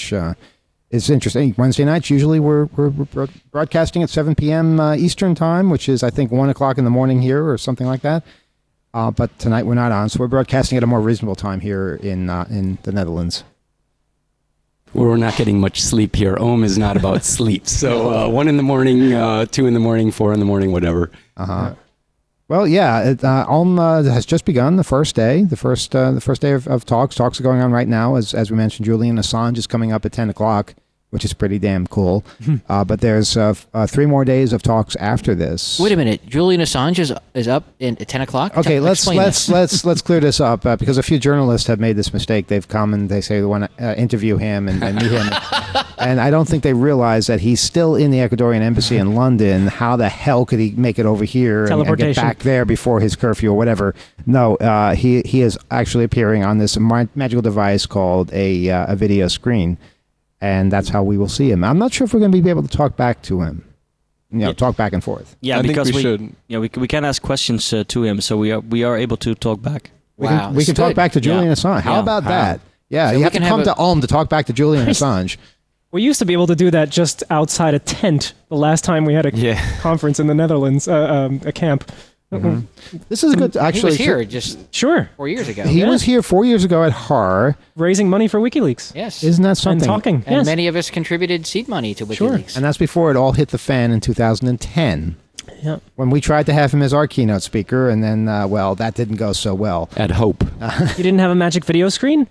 which is interesting. Wednesday nights, usually we're broadcasting at 7 p.m. Eastern time, which is, I think, 1 o'clock in the morning here or something like that. But tonight we're not on, so we're broadcasting at a more reasonable time here in the Netherlands. We're not getting much sleep here. Ohm is not about sleep. So 1 in the morning, 2 in the morning, 4 in the morning, whatever. Uh-huh. Well, yeah, Ohm has just begun the first day. The first day of talks. Talks are going on right now. As we mentioned, Julian Assange is coming up at 10 o'clock, which is pretty damn cool. But there's 3 more days of talks after this. Wait a minute, Julian Assange is up at 10 o'clock? Okay, let's clear this up because a few journalists have made this mistake. They've come and they say they want to interview him and meet him, and I don't think they realize that he's still in the Ecuadorian embassy in London. How the hell could he make it over here and get back there before his curfew or whatever? No, he is actually appearing on this magical device called a video screen. And that's how we will see him. I'm not sure if we're going to be able to talk back to him. Talk back and forth. Yeah, I because think we should. Yeah, we can ask questions to him, so we are able to talk back. We can talk back to Julian Assange. How about that? Yeah, so you have to come to Ulm to talk back to Julian Assange. We used to be able to do that just outside a tent the last time we had a conference in the Netherlands, a camp. Mm-hmm. This is a good. Actually, he was here 4 years ago. He was here 4 years ago at HAR, raising money for WikiLeaks. Yes, isn't that something? And talking, and many of us contributed seed money to WikiLeaks. Sure. And that's before it all hit the fan in 2010. Yeah. When we tried to have him as our keynote speaker, and then that didn't go so well. At Hope, you didn't have a magic video screen.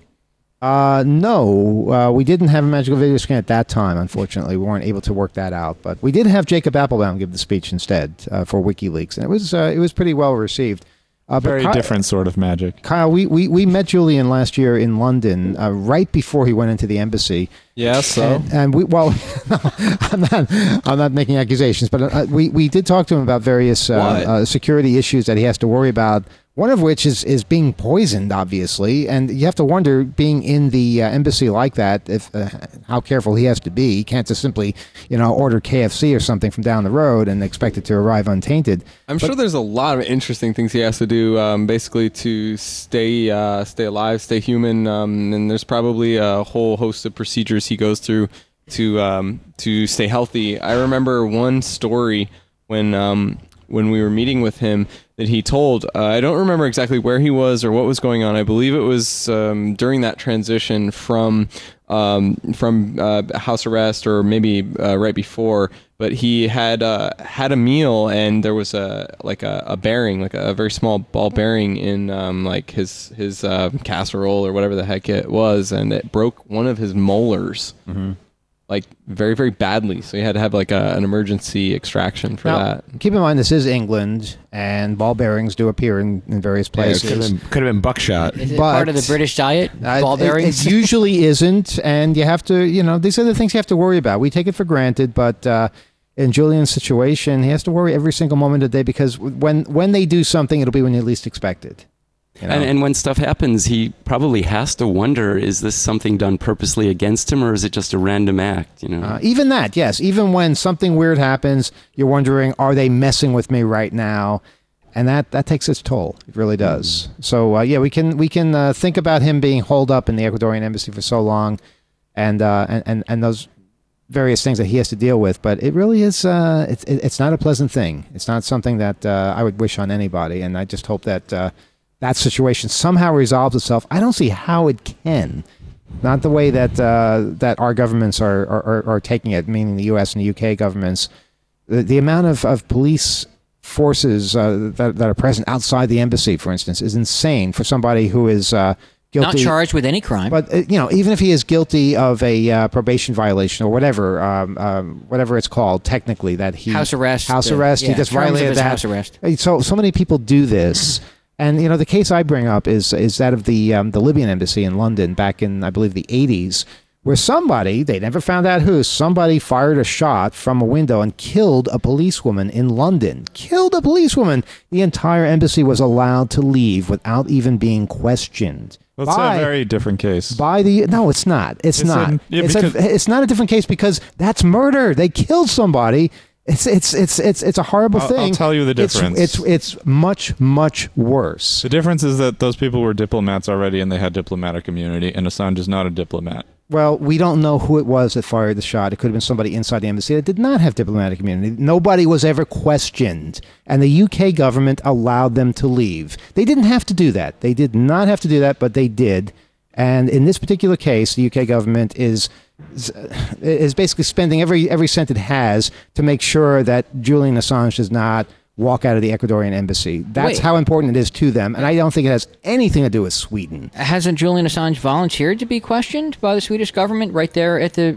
No, we didn't have a magical video screen at that time, unfortunately. We weren't able to work that out. But we did have Jacob Appelbaum give the speech instead for WikiLeaks, and it was pretty well received. Very different sort of magic. Kyle, we met Julian last year in London, right before he went into the embassy. Yeah, so? And I'm not making accusations, but we did talk to him about various security issues that he has to worry about. One of which is being poisoned, obviously, and you have to wonder, being in the embassy like that, if how careful he has to be. He can't just simply, order KFC or something from down the road and expect it to arrive untainted. I'm sure there's a lot of interesting things he has to do, basically to stay alive, stay human, and there's probably a whole host of procedures he goes through to stay healthy. I remember one story when we were meeting with him that he told. I don't remember exactly where he was or what was going on. I believe it was during that transition from house arrest, or maybe right before. But he had a meal, and there was a bearing, like a very small ball bearing in his casserole or whatever the heck it was, and it broke one of his molars. Mm-hmm. Like very, very badly. So he had to have an emergency extraction for that. Keep in mind, this is England, and ball bearings do appear in various places. Could have been buckshot. Is it part of the British diet? Ball bearings? It usually isn't, and you have to, these are the things you have to worry about. We take it for granted, but in Julian's situation, he has to worry every single moment of the day, because when they do something, it'll be when you least expect it. And when stuff happens, he probably has to wonder, is this something done purposely against him, or is it just a random act? Even that, yes. Even when something weird happens, you're wondering, are they messing with me right now? And that takes its toll. It really does. So we can think about him being holed up in the Ecuadorian embassy for so long, and those various things that he has to deal with. But it really is. It's not a pleasant thing. It's not something that I would wish on anybody. And I just hope that. That situation somehow resolves itself. I don't see how it can. Not the way that our governments are taking it, meaning the U.S. and the U.K. governments. The amount of police forces that are present outside the embassy, for instance, is insane for somebody who is guilty. Not charged with any crime. But, even if he is guilty of a probation violation or whatever it's called technically, that he... House arrest. He just violated that. House arrest. So many people do this. And, the case I bring up is that of the Libyan embassy in London back in, I believe, the 80s, where somebody, they never found out who, somebody fired a shot from a window and killed a policewoman in London. Killed a policewoman. The entire embassy was allowed to leave without even being questioned. That's a very different case. No, it's not. It's not. It's not a different case, because that's murder. They killed somebody. It's a horrible thing. I'll tell you the difference. It's much, much worse. The difference is that those people were diplomats already, and they had diplomatic immunity, and Assange is not a diplomat. Well, we don't know who it was that fired the shot. It could have been somebody inside the embassy that did not have diplomatic immunity. Nobody was ever questioned. And the UK government allowed them to leave. They didn't have to do that. They did not have to do that, but they did. And in this particular case, the UK government is basically spending every cent it has to make sure that Julian Assange does not walk out of the Ecuadorian embassy. That's how important it is to them, and I don't think it has anything to do with Sweden. Hasn't Julian Assange volunteered to be questioned by the Swedish government right there at the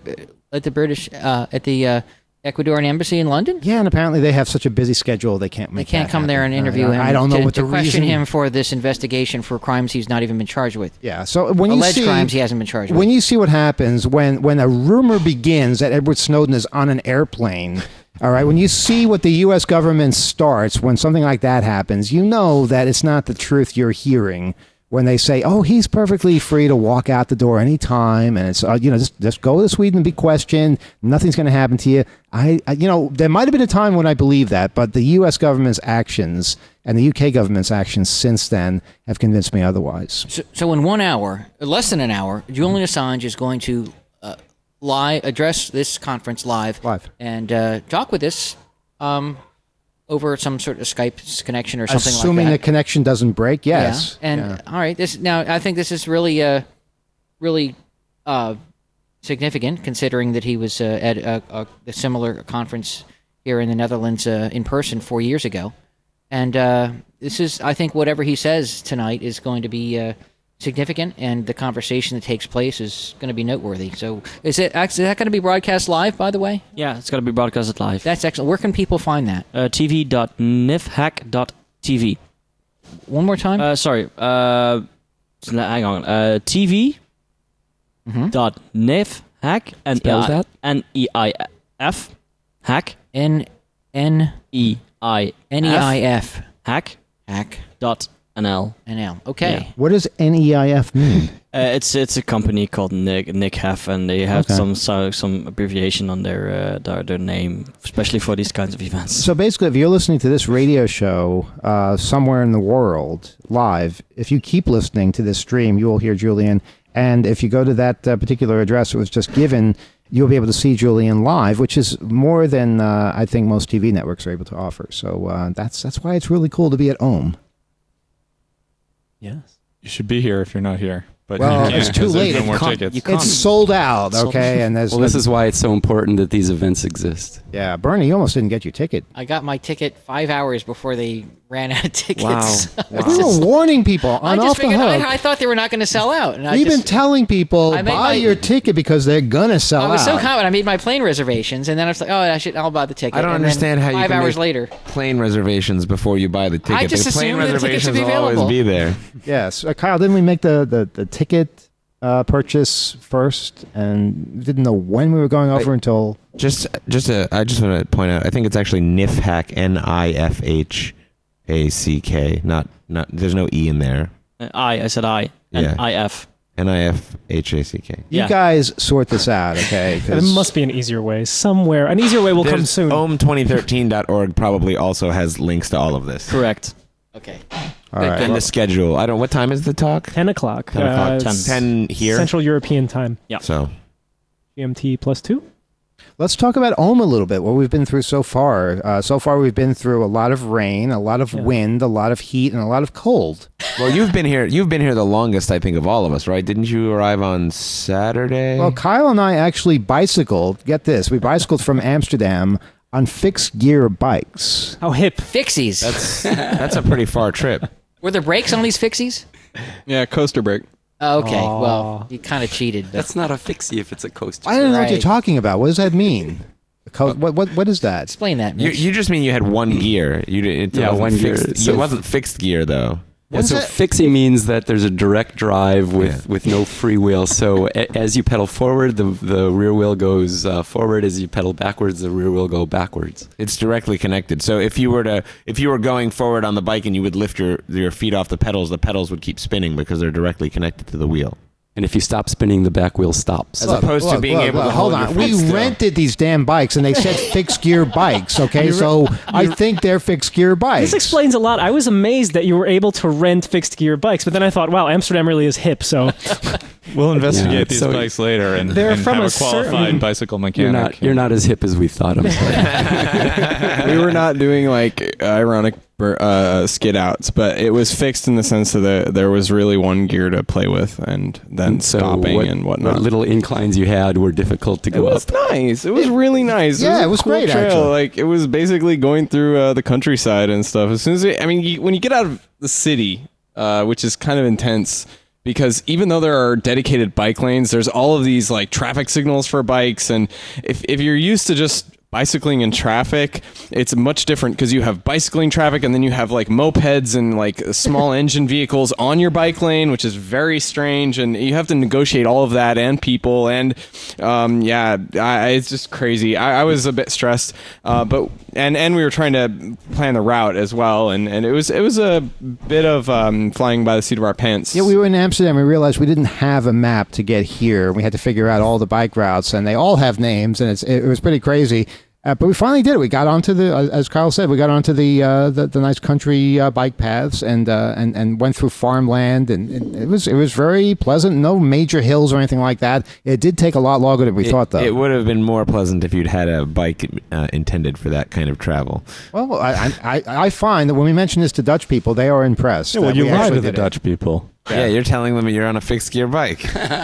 Ecuadorian embassy in London? Yeah, and apparently they have such a busy schedule they can't make. They can't come there and interview him. I don't know what the reason. Question reason. him for this investigation for crimes he's not even been charged with. Yeah, so when alleged you see crimes he hasn't been charged with. When you see what happens when a rumor begins that Edward Snowden is on an airplane. All right, when you see what the U.S. government starts, when something like that happens, you know that it's not the truth you're hearing when they say, oh, he's perfectly free to walk out the door anytime, and it's, just go to Sweden and be questioned. Nothing's going to happen to you. There might have been a time when I believed that, but the U.S. government's actions and the UK government's actions since then have convinced me otherwise. So in 1 hour, less than an hour, Julian Assange is going to address this conference live. And talk with us over some sort of Skype connection or something like that. Assuming the connection doesn't break, yes. Yeah. And all right, I think this is really significant, considering that he was at a similar conference here in the Netherlands in person 4 years ago. And this is, I think, whatever he says tonight is going to be significant, and the conversation that takes place is going to be noteworthy. So is that going to be broadcast live, by the way? Yeah, it's going to be broadcasted live. That's excellent. Where can people find that? tv.nifhack.tv. One more time? Sorry. Hang on. TV. .nifhack. And spells that? N-E-I-F. Hack. N-E-I-F. Hack. Hack. .nl. NL. Okay. Yeah. What does NEIF mean? It's a company called NICHAF, and they have some abbreviation on their name, especially for these kinds of events. So basically, if you're listening to this radio show somewhere in the world live, if you keep listening to this stream, you will hear Julian. And if you go to that particular address that was just given, you'll be able to see Julian live, which is more than I think most TV networks are able to offer. So that's why it's really cool to be at OHM. Yes. You should be here if you're not here. But well, it's too late. No more tickets. It's sold out, okay? And this is why it's so important that these events exist. Yeah, Bernie, you almost didn't get your ticket. I got my ticket 5 hours before they ran out of tickets. Wow. We were warning people on off the hook. I thought they were not going to sell out. We've been telling people, buy your ticket because they're going to sell out. I was so confident. I made my plane reservations, and then I was like, I'll buy the ticket. I don't understand how you 5 can hours make later. plane reservations before you buy the ticket. I just plane assumed the tickets would be will always available. be there. Yes. Kyle, didn't we make the ticket purchase first and didn't know when we were going over until... I just want to point out, I think it's actually NIFHACK, N-I-F-H-A-C-K, not there's no E in there. I said I. Yeah. N-I-F. N-I-F-H-A-C-K. You guys sort this out, okay? There must be an easier way somewhere. An easier way will come soon. OHM2013.org probably also has links to all of this. Correct. Okay. All right. And the schedule. What time is the talk? 10 o'clock. 10 o'clock. 10 here? Central European time. Yeah. So. GMT +2. Let's talk about OHM a little bit, what we've been through so far. So far, we've been through a lot of rain, a lot of wind, a lot of heat, and a lot of cold. Well, you've been here the longest, I think, of all of us, right? Didn't you arrive on Saturday? Well, Kyle and I actually bicycled. Get this. We bicycled from Amsterdam on fixed gear bikes. How hip. Fixies. That's a pretty far trip. Were there brakes on these fixies? Yeah, coaster brake. Oh, okay. Well, you kind of cheated. But. That's not a fixie if it's a coaster. I don't know what you're talking about. What does that mean? What is that? Explain that, Mitch. You just mean you had one gear. One gear. So it wasn't fixed gear, though. Yeah, so fixie means that there's a direct drive with no free wheel. So as you pedal forward, the rear wheel goes forward. As you pedal backwards, the rear wheel go backwards. It's directly connected. So if you were going forward on the bike and you would lift your feet off the pedals would keep spinning because they're directly connected to the wheel. And if you stop spinning, the back wheel stops. As opposed to being able to hold on. We rented these damn bikes, and they said fixed gear bikes. Okay, so I think they're fixed gear bikes. This explains a lot. I was amazed that you were able to rent fixed gear bikes, but then I thought, wow, Amsterdam really is hip. So we'll investigate these bikes later and have a qualified bicycle mechanic. You're not as hip as we thought. I'm sorry. We were not doing like ironic skid outs, but it was fixed in the sense that there was really one gear to play with, and then stopping and whatnot. What little inclines you had were difficult to go up. It was nice. It was really nice. Yeah, it was cool great. Trail. Actually, like it was basically going through the countryside and stuff. As soon as when you get out of the city, which is kind of intense. Because even though there are dedicated bike lanes, there's all of these like traffic signals for bikes, and if you're used to just bicycling in traffic, it's much different because you have bicycling traffic and then you have like mopeds and like small engine vehicles on your bike lane, which is very strange, and you have to negotiate all of that and people, and it's just crazy. I was a bit stressed, but we were trying to plan the route as well, and it was a bit of flying by the seat of our pants. Yeah, we were in Amsterdam. We realized we didn't have a map to get here. We had to figure out all the bike routes, and they all have names, and it was pretty crazy. But we finally did it. We got onto as Kyle said, we got onto the nice country bike paths and went through farmland, and it was very pleasant. No major hills or anything like that. It did take a lot longer than we thought, though. It would have been more pleasant if you'd had a bike intended for that kind of travel. Well, I find that when we mention this to Dutch people, they are impressed. Yeah, well, you ride with the it. Dutch people. Yeah, you're telling them you're on a fixed gear bike.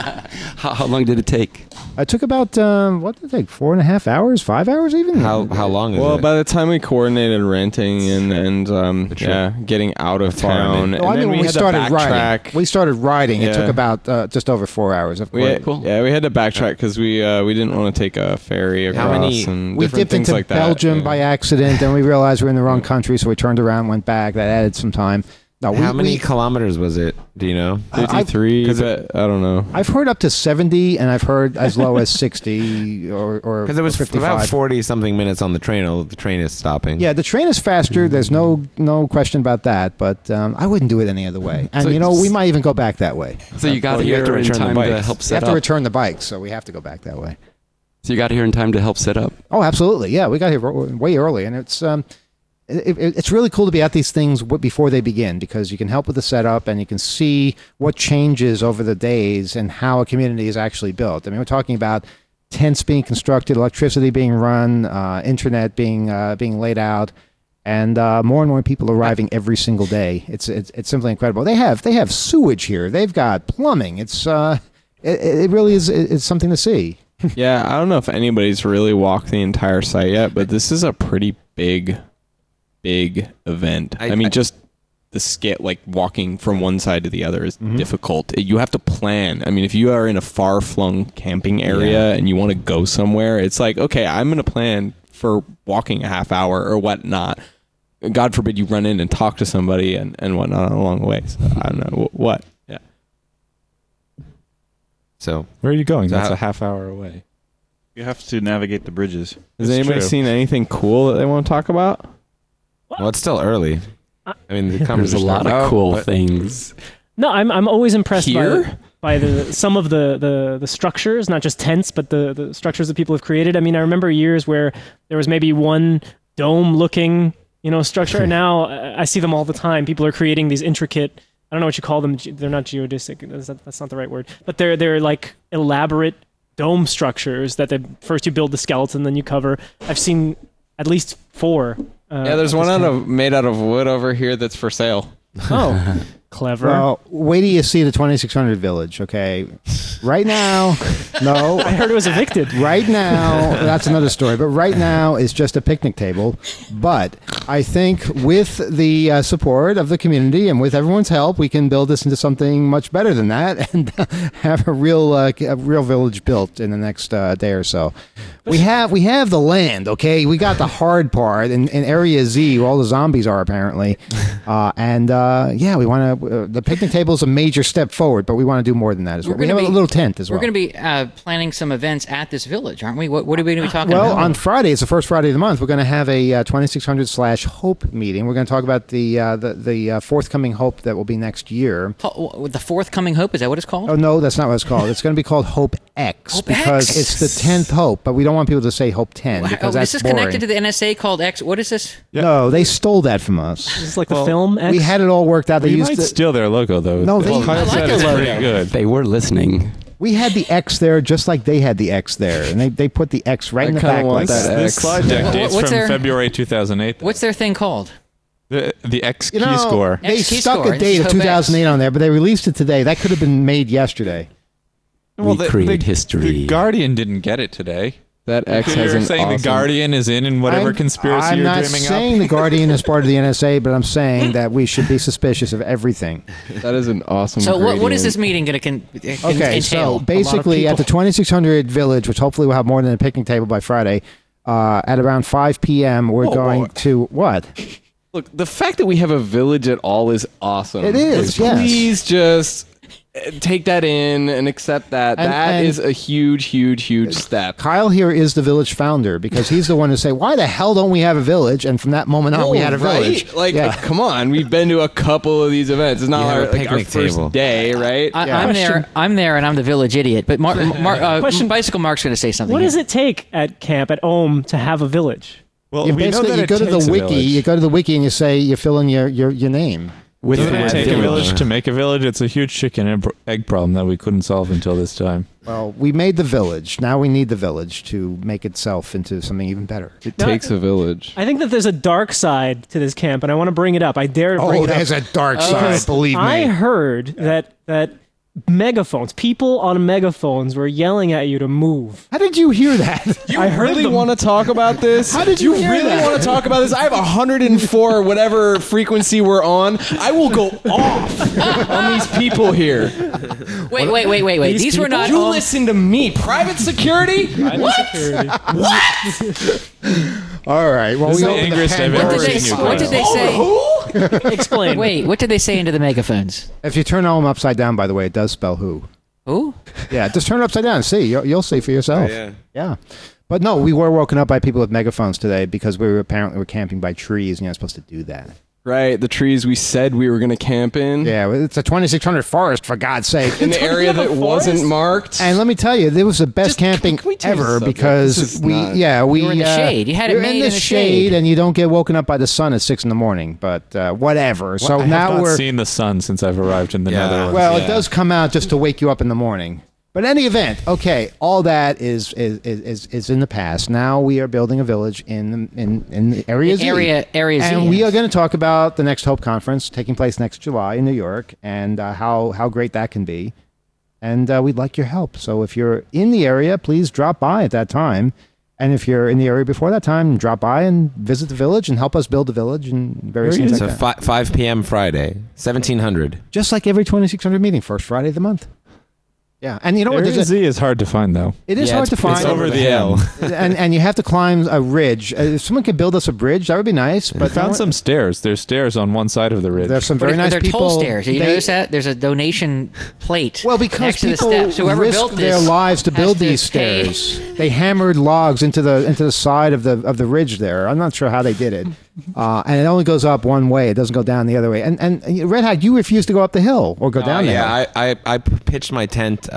How long did it take? It took about, what did it take, 4.5 hours, 5 hours even? How long is it? Well, by the time we coordinated renting and getting out of town, and then when we started riding, it took about just over 4 hours. We had to backtrack because we didn't want to take a ferry across and we different dipped things into like that. Belgium by accident, and we realized we were in the wrong country, so we turned around and went back. That added some time. No, How many kilometers was it? Do you know? 53, but I don't know. I've heard up to 70, and I've heard as low as 60 or because it was 55. about 40-something minutes on the train. The train is stopping. Yeah, the train is faster. There's no question about that, but I wouldn't do it any other way. And, we might even go back that way. So you got here in time to help set up? You have to return the bikes, so we have to go back that way. So you got here in time to help set up? Oh, absolutely. Yeah, we got here way early, and it's... It's really cool to be at these things before they begin, because you can help with the setup and you can see what changes over the days and how a community is actually built. I mean, we're talking about tents being constructed, electricity being run, internet being laid out, and more people arriving every single day. It's simply incredible. They have sewage here. They've got plumbing. It really is. It's something to see. Yeah, I don't know if anybody's really walked the entire site yet, but this is a pretty big event. I mean, just the scale, like walking from one side to the other is difficult. You have to plan. I mean, if you are in a far-flung camping area and you want to go somewhere, it's like, okay, I'm going to plan for walking a half hour or whatnot. God forbid you run in and talk to somebody and whatnot along the way. So, I don't know. What? Yeah. So where are you going? That's a half hour away. You have to navigate the bridges. Has anybody seen anything cool that they want to talk about? Well, it's still early. I mean, there's a lot of cool things. No, I'm always impressed Here? by some of the structures, not just tents, but the structures that people have created. I mean, I remember years where there was maybe one dome-looking, structure, and now I see them all the time. People are creating these intricate, I don't know what you call them. They're not geodesic. That's not the right word. But they're like elaborate dome structures that first you build the skeleton, then you cover. I've seen at least 4. There's one made out of wood over here that's for sale. Oh, clever. Well, wait till you see the 2600 Village, okay? Right now, no. I heard it was evicted. Right now, that's another story, but right now it's just a picnic table. But I think with the support of the community and with everyone's help, we can build this into something much better than that and have a real village built in the next day or so. We have the land, okay? We got the hard part in Area Z, where all the zombies are apparently. We want to. The picnic table is a major step forward, but we want to do more than that as well. We have a little tent as well. We're going to be planning some events at this village, aren't we? What are we going to be talking about? Well, on Friday, it's the first Friday of the month, we're going to have a 2600 Hope meeting. We're going to talk about the forthcoming Hope that will be next year. The forthcoming Hope, is that what it's called? Oh, no, that's not what it's called. It's going to be called Hope X. Hope because X? it's the 10th Hope, but we don't want people to say Hope 10 because that's is this boring. connected to the NSA called X? What is this? Yeah. No, they stole that from us. It's like the film X? We had it all worked out. They You used might it. steal their logo, though. No, they- Kyle I like said the it's logo. pretty good. They were listening. We had the X there just like they had the X there, and they put the X right in the kinda back want like that that. This slide deck dates What's from their- February 2008. What's their thing called? The X You key know, score. they X key stuck score. a date of Hope X. 2008 on there, but they released it today. That could have been made yesterday. We create history. The Guardian didn't get it today. That X You're has an saying awesome... the Guardian is in whatever conspiracy I'm you're not dreaming saying up. the Guardian is part of the NSA, but I'm saying that we should be suspicious of everything. That is an awesome So what is gradient. this meeting going to Okay, entail? so basically at the 2600 Village, which hopefully will have more than a picnic table by Friday, at around 5 p.m., we're going to what? Look, the fact that we have a village at all is awesome. It is, yes. Please just take that in and accept that. And- That and- is a huge, huge, huge step. Kyle here is the village founder because he's the one who say, "Why the hell don't we have a village?" And from that moment on, we had a right? village. Like, yeah. come on, we've been to a couple of these events. It's not You have a our, like, our picnic first table. day, right? I'm there, and I'm the village idiot. But Bicycle Mark's going to say something. What here. does it take at camp at Ohm to have a village? Well, You we know basically that you it go to takes the a wiki. village. You go to the wiki and you say you fill in your name. With Doesn't the it word take a village. village to make a village? It's a huge chicken and egg problem that we couldn't solve until this time. Well, we made the village. Now we need the village to make itself into something even better. It takes a village. I think that there's a dark side to this camp, and I want to bring it up. I dare to bring it up. a dark Because I heard that megaphones, people on megaphones were yelling at you to move. How did you hear that? You I heard really them. want to talk about this? How did you hear really that? want to talk about this? I have 104 whatever frequency we're on. I will go off on these people here. Wait. These were not. You listen to me. Private security? What? All right. Well, This we is the opened angriest I've Pandora's ever What seen you, did they Kyle. say? Explain. Wait, what did they say into the megaphones? If you turn Ohm upside down, by the way, it does spell who. Who? Yeah, just turn it upside down and see. You'll see for yourself. yeah. Yeah. But no, we were woken up by people with megaphones today because we were apparently camping by trees, and you're not supposed to do that. Right, the trees we said we were going to camp in. Yeah, it's a 2600 forest, for God's sake. In the area that wasn't marked. And let me tell you, it was the best camping can we change the ever subject? because This is we not- we were in the shade. You had it you're made in the in the shade, shade. and you don't get woken up by the sun at 6 a.m. But whatever. So I have now not we're seen the sun since I've arrived in the Yeah. Netherlands. well, Yeah. it does come out just to wake you up in the morning. But any event, okay, all that is in the past. Now we are building a village in the area Z. Area Z, And we yes. are going to talk about the next Hope Conference taking place next July in New York and how great that can be. And we'd like your help. So if you're in the area, please drop by at that time. And if you're in the area before that time, drop by and visit the village and help us build the village and various things So like that. 5 p.m. Friday, 1700. Just like every 2600 meeting, first Friday of the month. Yeah, and you know what? Area Z is hard to find, though. It is Yeah, hard to find. It's over the hill. and you have to climb a ridge. If someone could build us a bridge, that would be nice. We But found some stairs. There's stairs on one side of the ridge. There's some But very nice they're people. toll stairs. You They- notice that? There's a donation plate Well, because next to the people steps. Whoever risked built their this lives to has build to these pay. stairs. They hammered logs into the side of the ridge there. I'm not sure how they did it, and it only goes up one way. It doesn't go down the other way. And Red Hat, you refused to go up the hill or go down the hill. Yeah, I pitched my tent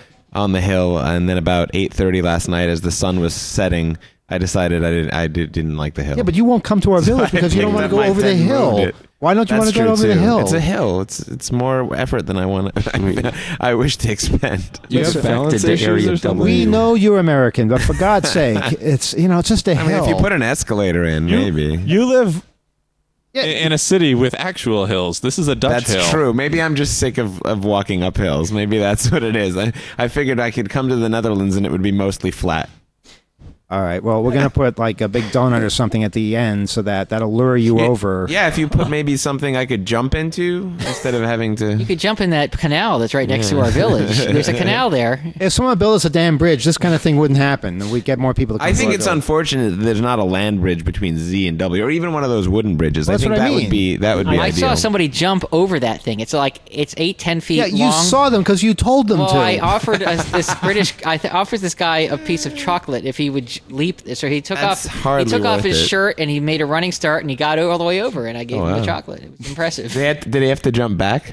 on the hill, and then about 8:30 last night, as the sun was setting, I decided I didn't like the hill. Yeah, but you won't come to our village because you don't want to go over the hill. Why don't you want to go over the hill? It's a hill. It's more effort than I want. I wish to expend. You have balance affected the issues area or something? We know you're American, but for God's sake, it's just a I hill. mean, if you put an escalator in, maybe. You live Yeah. in a city with actual hills. This is a Dutch That's hill. true. Maybe I'm just sick of walking up hills. Maybe that's what it is. I figured I could come to the Netherlands and it would be mostly flat. All right. Well, we're gonna put like a big donut or something at the end so that'll lure you over. Yeah, if you put maybe something I could jump into instead of having to. You could jump in that canal that's right next to our village. There's a canal there. If someone built us a damn bridge, this kind of thing wouldn't happen. We'd get more people to come I to think our it's village. unfortunate that there's not a land bridge between Z and W, or even one of those wooden bridges. Well, I that's think what I that would mean. be I ideal. saw somebody jump over that thing. It's 8-10 feet Yeah, long. you saw them because you told them Well, to. I offered this British. Offered this guy a piece of chocolate if he would huge leap. So he took That's off. He hardly took off worth his it. shirt and he made a running start and he got all the way over. And I gave him wow. the chocolate. It was impressive. Did he have to jump back?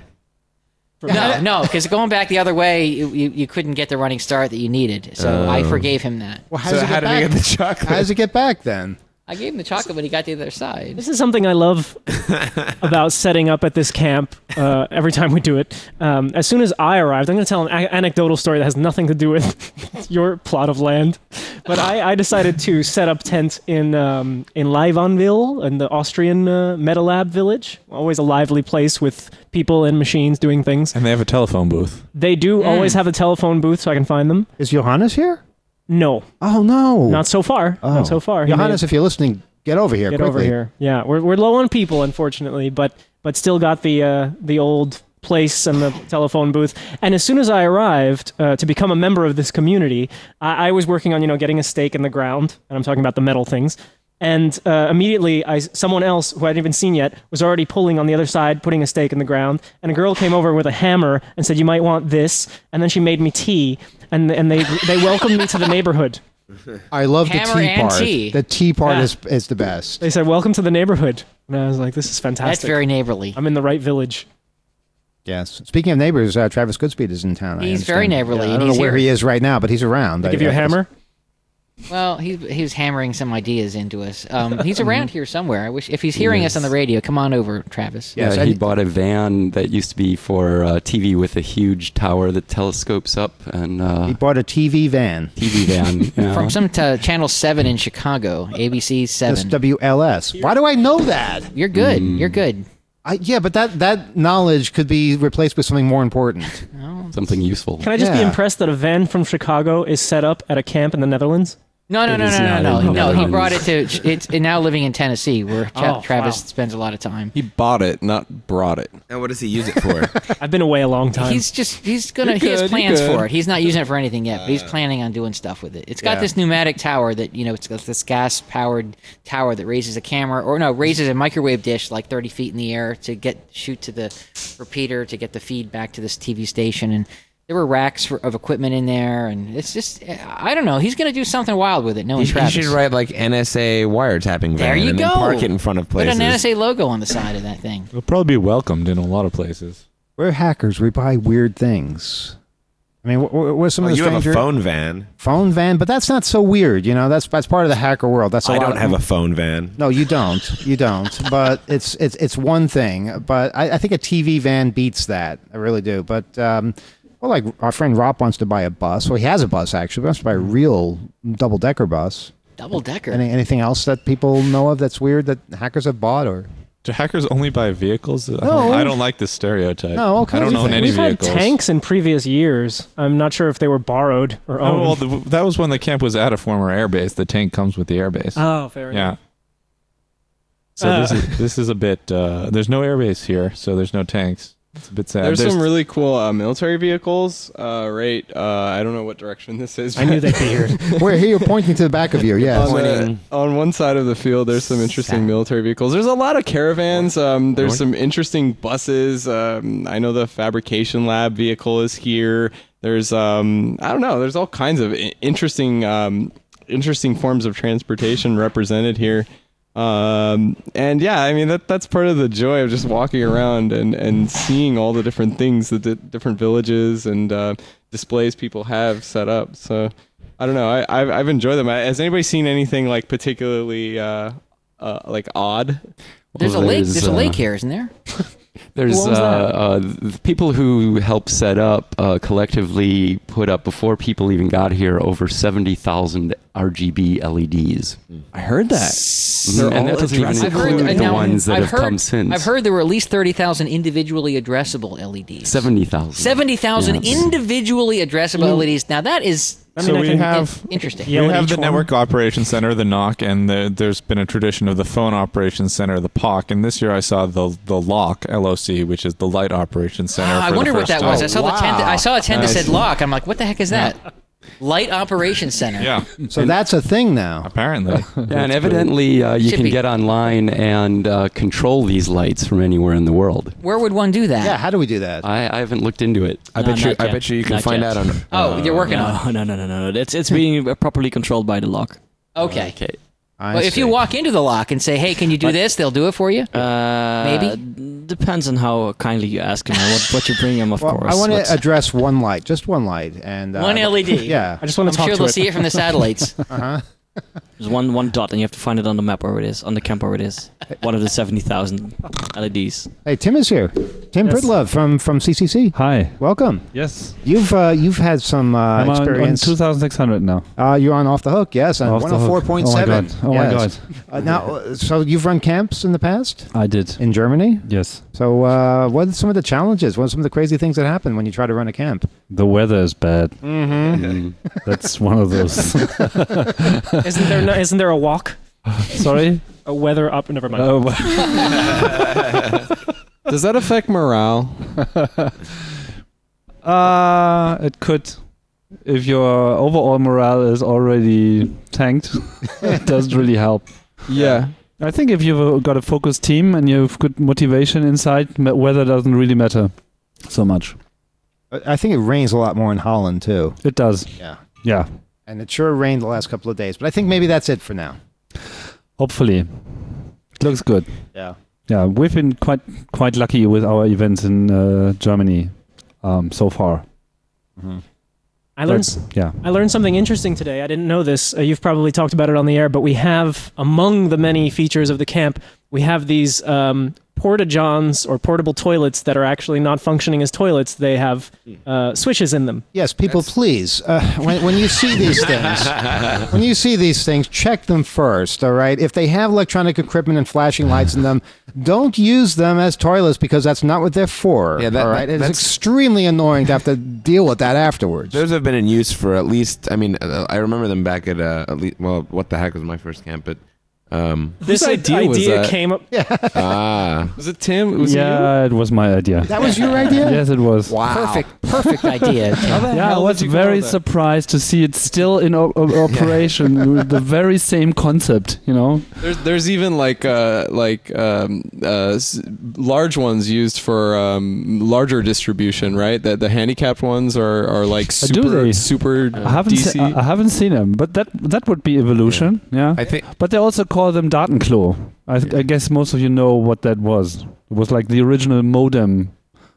No, because going back the other way, you couldn't get the running start that you needed. So I forgave him that. Well, So how did he get the chocolate? How does it get back then? I gave him the chocolate when he got to the other side. This is something I love about setting up at this camp every time we do it. As soon as I arrived, I'm going to tell an anecdotal story that has nothing to do with your plot of land. But I decided to set up tent in Leivanville, in the Austrian Metalab village. Always a lively place with people and machines doing things. And they have a telephone booth. They do always have a telephone booth so I can find them. Is Johannes here? No. Oh, no. Not so far. Oh. Not so far. Johannes, if you're listening, get over here. Get quickly. over here. Yeah, we're low on people, unfortunately, but still got the old place and the telephone booth. And as soon as I arrived to become a member of this community, I was working on getting a stake in the ground, and I'm talking about the metal things. And immediately, someone else who I hadn't even seen yet was already pulling on the other side, putting a stake in the ground. And a girl came over with a hammer and said, "You might want this." And then she made me tea, and they welcomed me to the neighborhood. I love the Hammer tea and part. tea. The tea part is the best. They said, "Welcome to the neighborhood," and I was like, "This is fantastic." That's very neighborly. I'm in the right village. Yes. Speaking of neighbors, Travis Goodspeed is in town. He's very neighborly, I and don't know he's where here. he is right now, but he's around. They give you a hammer? Well, he was hammering some ideas into us. He's around here somewhere. I wish if he's hearing us on the radio, come on over, Travis. Yeah, he bought a van that used to be for TV with a huge tower that telescopes up, and He bought a TV van. TV van yeah. From some Channel 7 in Chicago, ABC 7. WLS. Why do I know that? You're good. You're good. Yeah, but that knowledge could be replaced with something more important. something useful. Can I just be Yeah. impressed that a van from Chicago is set up at a camp in the Netherlands? No. It is not in No, the he Netherlands. brought it to. It's now living in Tennessee, where Travis wow. spends a lot of time. He bought it, not brought it. And what does he use it for? I've been away a long time. He has plans good. for it. He's not using it for anything yet, but he's planning on doing stuff with it. It's got this pneumatic tower that it's got this gas powered tower that raises raises a microwave dish like 30 feet in the air to shoot to the repeater to get the feed back to this TV station. And there were racks of equipment in there, and it's just I don't know. He's going to do something wild with it. Knowing He Travis, should write like NSA wiretapping van There you and go. then park it in front of put places. an NSA logo on the side of that thing. It'll probably be welcomed in a lot of places. We're hackers. We buy weird things. I mean, what's some of the you have stranger a phone van. phone van? But that's not so weird. That's part of the hacker world. That's I don't have a phone van. No, you don't. You don't. But it's one thing. But I think a TV van beats that. I really do. But like our friend Rob wants to buy a bus. Well, he has a bus actually. He wants to buy a real double-decker bus. Double-decker. Anything else that people know of that's weird that hackers have bought or? Do hackers only buy vehicles? No. I don't like this stereotype. No, all I kinds don't of own things. any We've vehicles. had tanks in previous years. I'm not sure if they were borrowed or owned. Oh, well, that was when the camp was at a former airbase. The tank comes with the airbase. Oh, fair enough. Yeah. So this is a bit. There's no airbase here, so there's no tanks. It's a bit sad. There's some really cool military vehicles. I don't know what direction this is. I knew they'd be here. Where here you're pointing to the back of you, yes. On one side of the field, there's some interesting military vehicles. There's a lot of caravans. There's some interesting buses. I know the fabrication lab vehicle is here. There's I don't know. There's all kinds of interesting forms of transportation represented here. And yeah, I mean that's part of the joy of just walking around and seeing all the different things that the different villages and displays people have set up. So I don't know. I've enjoyed them. Has anybody seen anything like particularly like odd? There's a lake. There's a lake here, isn't there? There's the people who helped set up collectively put up before people even got here over 70,000 RGB LEDs. I heard that. And that doesn't even include the ones that have come since. I've heard there were at least 30,000 individually addressable LEDs. 70,000. 70,000 individually addressable LEDs. Now that is interesting. We have the Network Operations Center, the NOC, and there's been a tradition of the Phone Operations Center, the POC. And this year I saw the LOC, LOC, which is the Light Operations Center. I wonder what that was. I saw the tent. I saw a tent that said LOC. I'm like, what the heck is that? Light Operations Center. Yeah. So that's a thing now. Apparently. Yeah, and evidently you can get online and control these lights from anywhere in the world. Where would one do that? Yeah, how do we do that? I haven't looked into it. I bet you can find out on. You're working on it. No. It's being properly controlled by the lock. Okay. I But if see. you walk into the lock and say, "Hey, can you do this?" They'll do it for you. Maybe? Depends on how kindly you ask him and what you bring him, of Well, course. I want but- to address one light, just one light, and One LED. Yeah, I just want I'm to talk sure to they'll it. see it from the satellites. There's one dot, and you have to find it on the map where it is, on the camp where it is. One of the 70,000 LEDs. Hey, Tim is here. Tim Yes. Pritlove from CCC. Hi. Welcome. Yes. You've had some I'm on experience. 2600 now. You're on Off the Hook, yes, on Off the Hook. 104.7. Oh my God. Now, so you've run camps in the past I did. in Germany. Yes. So what are some of the challenges? What are some of the crazy things that happen when you try to run a camp? The weather is bad. Mm-hmm. That's one of those. Isn't there a walk? Sorry? A weather up? Never mind. Oh, Does that affect morale? it could. If your overall morale is already tanked, it doesn't really help. Yeah. I think if you've got a focused team and you've good motivation inside, weather doesn't really matter so much. I think it rains a lot more in Holland too. It does. Yeah. Yeah. And it sure rained the last couple of days, but I think maybe that's it for now. Hopefully. It looks good. Yeah. Yeah, we've been quite lucky with our events in Germany so far. Mm-hmm. I learned something interesting today. I didn't know this. You've probably talked about it on the air, but we have, among the many features of the camp, we have these porta-johns or portable toilets that are actually not functioning as toilets. They have switches in them. Yes, people, please. When you see these things, check them first. All right. If they have electronic equipment and flashing lights in them, don't use them as toilets because that's not what they're for. Yeah, all right. It's extremely annoying to have to deal with that afterwards. Those have been in use for at least. I mean, I remember them back at least. Well, what the heck was my first camp? But This Whose idea was that? came up. Was it Tim? Was it you? It was my idea. That was your idea? Yes, it was. Wow. Perfect idea. Tim. Yeah, I was very surprised to see it still in operation with the very same concept, you know? There's even large ones used for larger distribution, right? The handicapped ones are like super I haven't seen them, but that would be evolution, yeah. I think. But they also call them Datenklo. I guess most of you know what that was. It was like the original modem,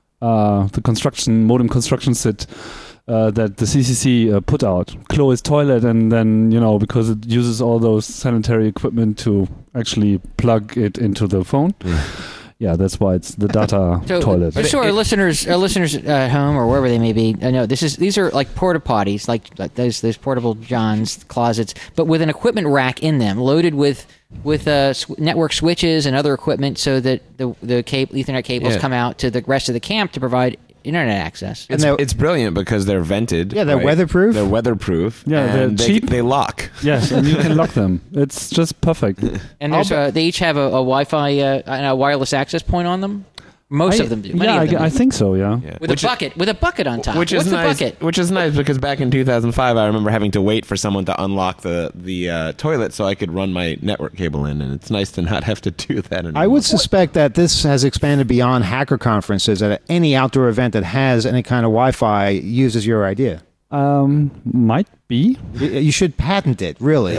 the modem construction set that the CCC put out. Klo is toilet, and then, because it uses all those sanitary equipment to actually plug it into the phone. Yeah, that's why it's the data toilet. Just so our listeners at home or wherever they may be, know these are like porta potties, like those portable johns closets, but with an equipment rack in them, loaded with network switches and other equipment, so that the Ethernet cables come out to the rest of the camp to provide internet access. It's brilliant because they're vented. Yeah, they're weatherproof. They're weatherproof. Yeah, they're cheap. They lock. Yes, and you can lock them. It's just perfect. And they each have a Wi-Fi and a wireless access point on them. Most of them do. Many of them I do. think so. Yeah. With a bucket on top. Which What's is the nice. bucket? Which is nice because back in 2005, I remember having to wait for someone to unlock the toilet so I could run my network cable in, and it's nice to not have to do that anymore. I would suspect that this has expanded beyond hacker conferences. That any outdoor event that has any kind of Wi-Fi uses your idea. Might be. You should patent it, really.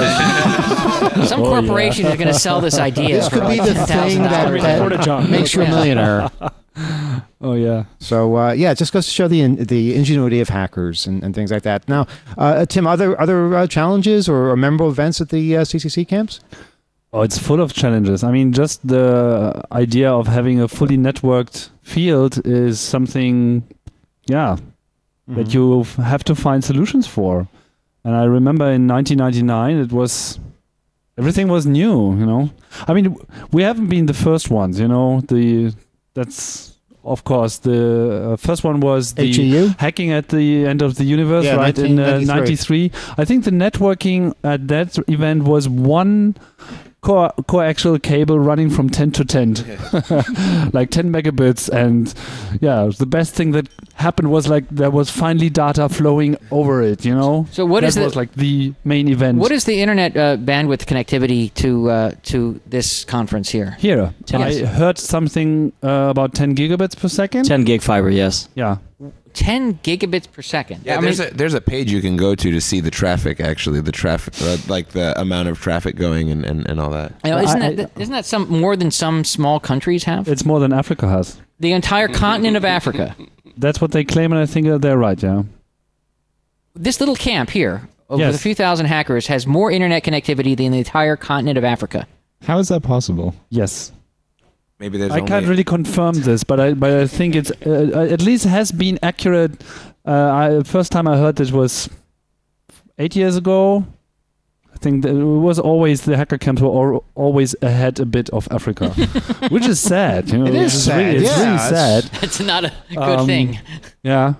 Some corporation is going to sell this idea. This could be the thing that makes you a millionaire. Oh yeah. So it just goes to show the ingenuity of hackers and things like that. Now, Tim, other challenges or memorable events at the CCC camps? Oh, it's full of challenges. I mean, just the idea of having a fully networked field is something, that you have to find solutions for. And I remember in 1999, everything was new. I mean, we haven't been the first ones. That's of course the first one was the HEU? hacking at the end of the universe, right? In 93. I think the networking at that event was one coaxial cable running from 10 to 10, like 10 megabits, and the best thing that happened was like there was finally data flowing over it. So what was like the main event. What is the internet bandwidth connectivity to this conference here? I heard something about 10 gigabits per second. 10 gig fiber, yes. Yeah. 10 gigabits per second. Yeah, there's a page you can go to see the traffic. Actually, the traffic, like the amount of traffic going and all that. Isn't that some more than some small countries have? It's more than Africa has. The entire continent of Africa. That's what they claim, and I think they're right. Yeah. This little camp here, with a few thousand hackers, has more internet connectivity than the entire continent of Africa. How is that possible? Yes. Maybe there's. I can't really confirm this, but I think it's at least has been accurate. First time I heard this was 8 years ago. I think that it was always the hacker camps were always ahead a bit of Africa, which is sad. You know, it is sad. It's really sad. It's not a good thing. Yeah.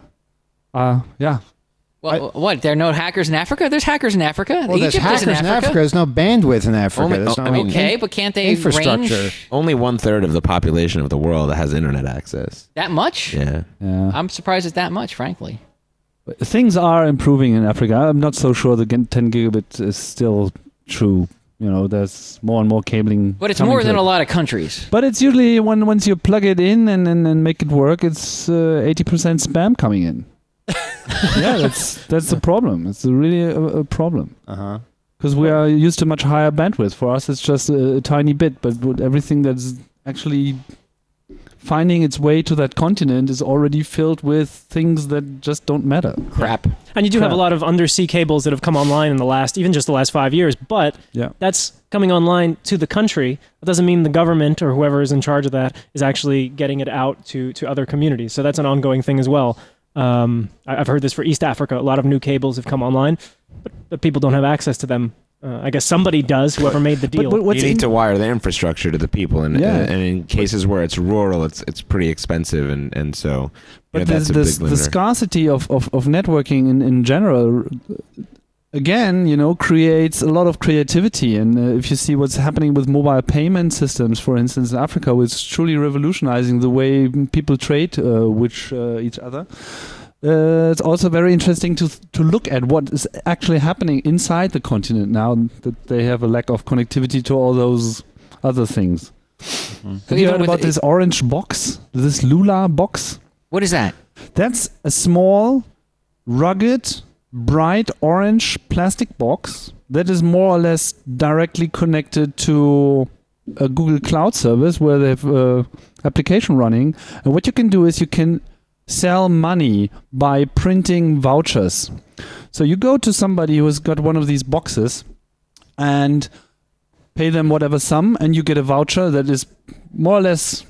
Yeah. Well, what? There are no hackers in Africa? There's hackers in Africa. Well, there's hackers in Africa. There's no bandwidth in Africa. But can't they infrastructure? Range? Only 1/3 of the population of the world has internet access. That much? Yeah. I'm surprised it's that much, frankly. But things are improving in Africa. I'm not so sure the 10 gigabit is still true. You know, there's more and more cabling. But it's more than a lot of countries. But it's usually once you plug it in and make it work, it's 80% spam coming in. Yeah, that's the problem. It's really a problem. Because we are used to much higher bandwidth. For us, it's just a tiny bit. But everything that's actually finding its way to that continent is already filled with things that just don't matter. Crap. And you do have a lot of undersea cables that have come online in the last 5 years. But that's coming online to the country. That doesn't mean the government or whoever is in charge of that is actually getting it out to other communities. So that's an ongoing thing as well. I've heard this for East Africa. A lot of new cables have come online, but people don't have access to them. I guess somebody does, whoever made the deal. You need to wire the infrastructure to the people, and in cases where it's rural, it's pretty expensive, and so that's a big limiter. The scarcity of networking in general, again, creates a lot of creativity. And if you see what's happening with mobile payment systems, for instance, in Africa, it's truly revolutionizing the way people trade with each other. It's also very interesting to look at what is actually happening inside the continent now that they have a lack of connectivity to all those other things. Have you heard about this orange box? This Lula box? What is that? That's a small, rugged, bright orange plastic box that is more or less directly connected to a Google Cloud service where they have an application running. And what you can do is you can sell money by printing vouchers. So you go to somebody who has got one of these boxes and pay them whatever sum, and you get a voucher that is more or less,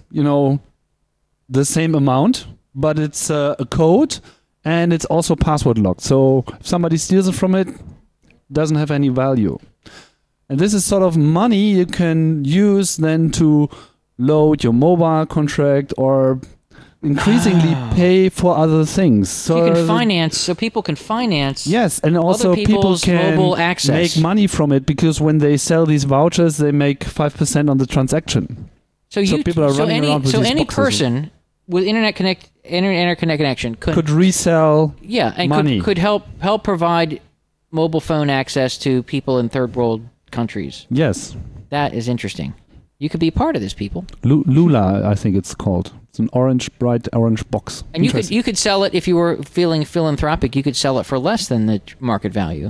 the same amount, but it's a code. And it's also password locked. So if somebody steals it from it, doesn't have any value. And this is sort of money you can use then to load your mobile contract or increasingly pay for other things. So you can finance, so people can finance. Yes, and also other people can mobile access. make money from it because when they sell these vouchers, they make 5% on the transaction. So people are running around with these any boxes. person with internet connection could resell and money. could help provide mobile phone access to people in third world countries. Yes. That is interesting. You could be part of this, people. Lula, I think it's called. It's an bright orange box. And you could sell it if you were feeling philanthropic. You could sell it for less than the market value.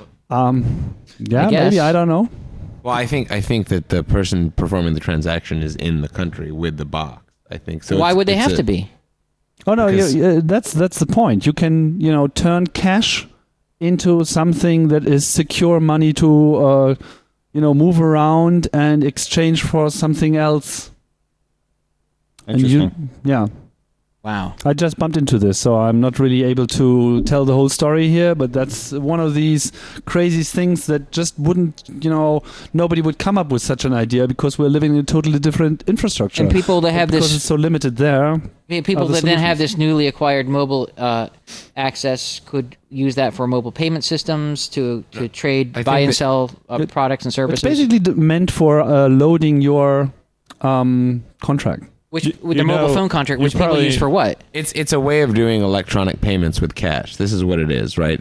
Maybe, I don't know. Well, I think that the person performing the transaction is in the country with the box. I think so. Why would they have to be? Oh no, that's the point. You can turn cash into something that is secure money to move around and exchange for something else. Interesting. Wow. I just bumped into this, so I'm not really able to tell the whole story here, but that's one of these crazy things that just wouldn't, nobody would come up with such an idea because we're living in a totally different infrastructure. And people that have because it's so limited there. People that then have this newly acquired mobile access could use that for mobile payment systems to trade, buy and sell products and services. It's basically meant for loading your contract. With the mobile phone contract, which people use for what? It's a way of doing electronic payments with cash. This is what it is, right?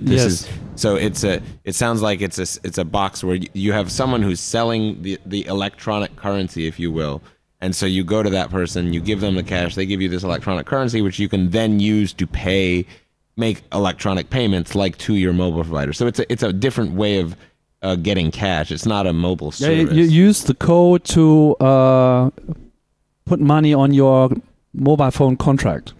It sounds like it's a box where you have someone who's selling the electronic currency, if you will, And so you go to that person, you give them the cash, they give you this electronic currency, which you can then use to make electronic payments like to your mobile provider. So it's a different way of getting cash. It's not a mobile service. You use the code to put money on your mobile phone contract.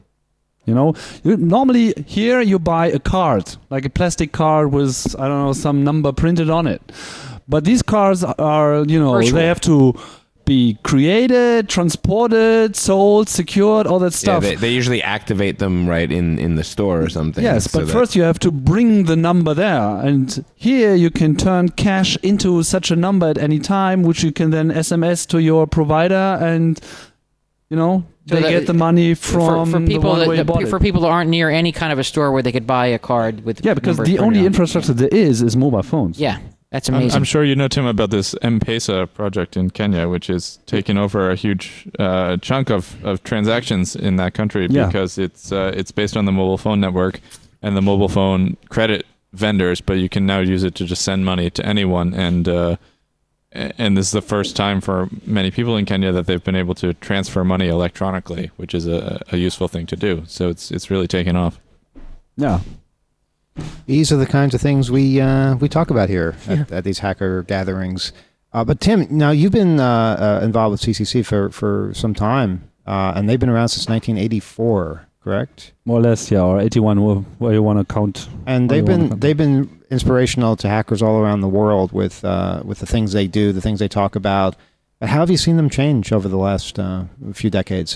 Normally here you buy a card, like a plastic card with, I don't know, some number printed on it. But these cards are, virtual. They have to be created, transported, sold, secured, all that stuff. Yeah, they usually activate them right in the store or something. Yes, but first you have to bring the number there. And here you can turn cash into such a number at any time, which you can then SMS to your provider and, they get the money from for people the one where you bought it. For people that aren't near any kind of a store where they could buy a card with because the only infrastructure there is mobile phones. Yeah. That's amazing. I'm sure you know, Tim, about this M-Pesa project in Kenya, which is taking over a huge chunk of transactions in that country because it's based on the mobile phone network and the mobile phone credit vendors, but you can now use it to just send money to anyone. And this is the first time for many people in Kenya that they've been able to transfer money electronically, which is a useful thing to do. So it's really taken off. Yeah. These are the kinds of things we talk about here at these hacker gatherings. But Tim, now you've been involved with CCC for some time, and they've been around since 1984, correct? More or less, yeah, or 81, where you want to count. And they've been inspirational to hackers all around the world with the things they do, the things they talk about. But how have you seen them change over the last few decades?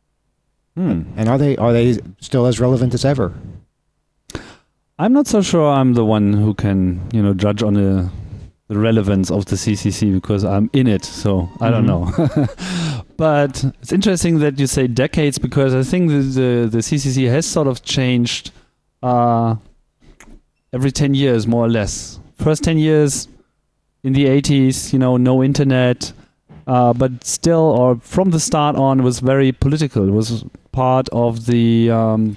And are they still as relevant as ever? I'm not so sure I'm the one who can, judge on the relevance of the CCC because I'm in it, so I don't know. But it's interesting that you say decades because I think the CCC has sort of changed every 10 years, more or less. First 10 years in the 80s, no internet, but still, or from the start on, it was very political. It was part of the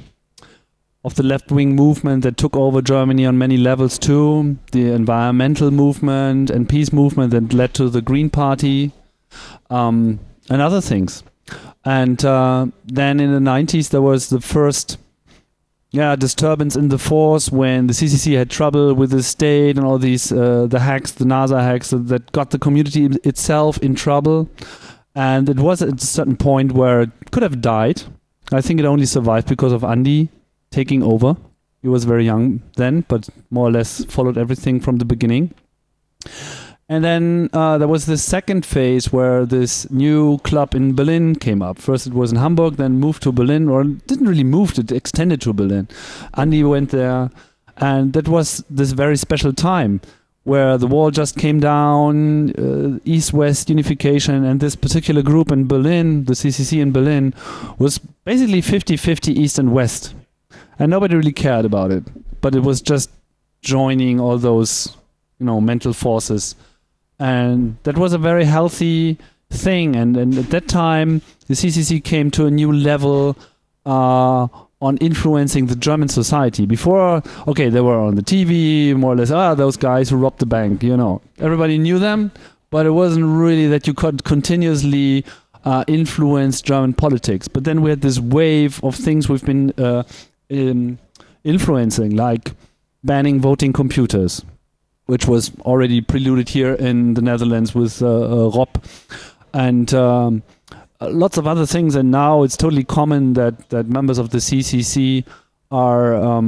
left-wing movement that took over Germany on many levels too, the environmental movement and peace movement that led to the Green Party, and other things. And then in the 90s there was the first disturbance in the force when the CCC had trouble with the state and all these the hacks, the NASA hacks that got the community itself in trouble. And it was at a certain point where it could have died. I think it only survived because of Andy taking over. He was very young then, but more or less followed everything from the beginning. And then there was this second phase where this new club in Berlin came up. First it was in Hamburg, then moved to Berlin, or didn't really move, it extended to Berlin. Andy went there, and that was this very special time where the wall just came down, East-West unification, and this particular group in Berlin, the CCC in Berlin, was basically 50-50 East and West. And nobody really cared about it, but it was just joining all those, mental forces, and that was a very healthy thing. And at that time, the CCC came to a new level on influencing the German society. Before, they were on the TV, more or less. Those guys who robbed the bank, everybody knew them, but it wasn't really that you could continuously influence German politics. But then we had this wave of things we've been influencing, like banning voting computers, which was already preluded here in the Netherlands with ROP, and lots of other things. And now it's totally common that members of the CCC are,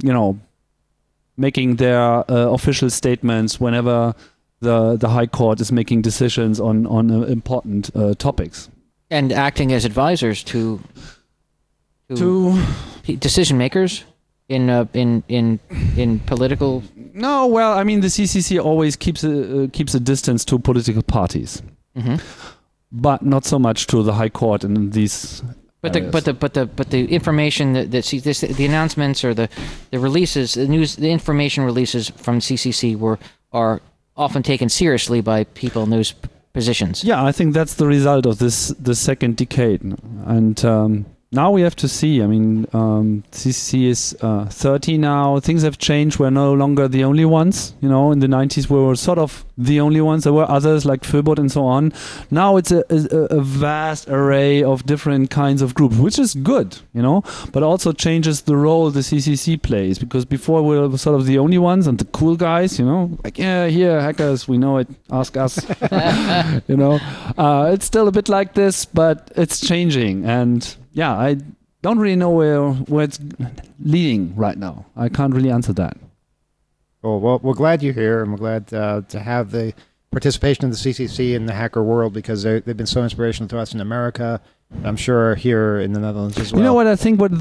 making their official statements whenever the High Court is making decisions on important topics, and acting as advisors to decision makers in political. No, well, I mean, the CCC always keeps a distance to political parties, but not so much to the High Court and these. But the information the announcements or the releases, the information releases from CCC are often taken seriously by people in those positions. Yeah, I think that's the result of the second decade, and now we have to see. I mean, CCC is 30 now. Things have changed. We're no longer the only ones. You know, in the 90s we were sort of the only ones. There were others like Föbot and so on. Now it's a vast array of different kinds of groups, which is good, you know, but also changes the role the CCC plays, because before we were sort of the only ones and the cool guys, you know, like, yeah, here, hackers, we know it, ask us. You know, it's still a bit like this, but it's changing. And yeah, I don't really know where it's leading right now. I can't really answer that. Cool. Well, we're glad you're here, and we're glad to have the participation of the CCC in the hacker world, because they've been so inspirational to us in America. I'm sure here in the Netherlands as well. You know what I think? What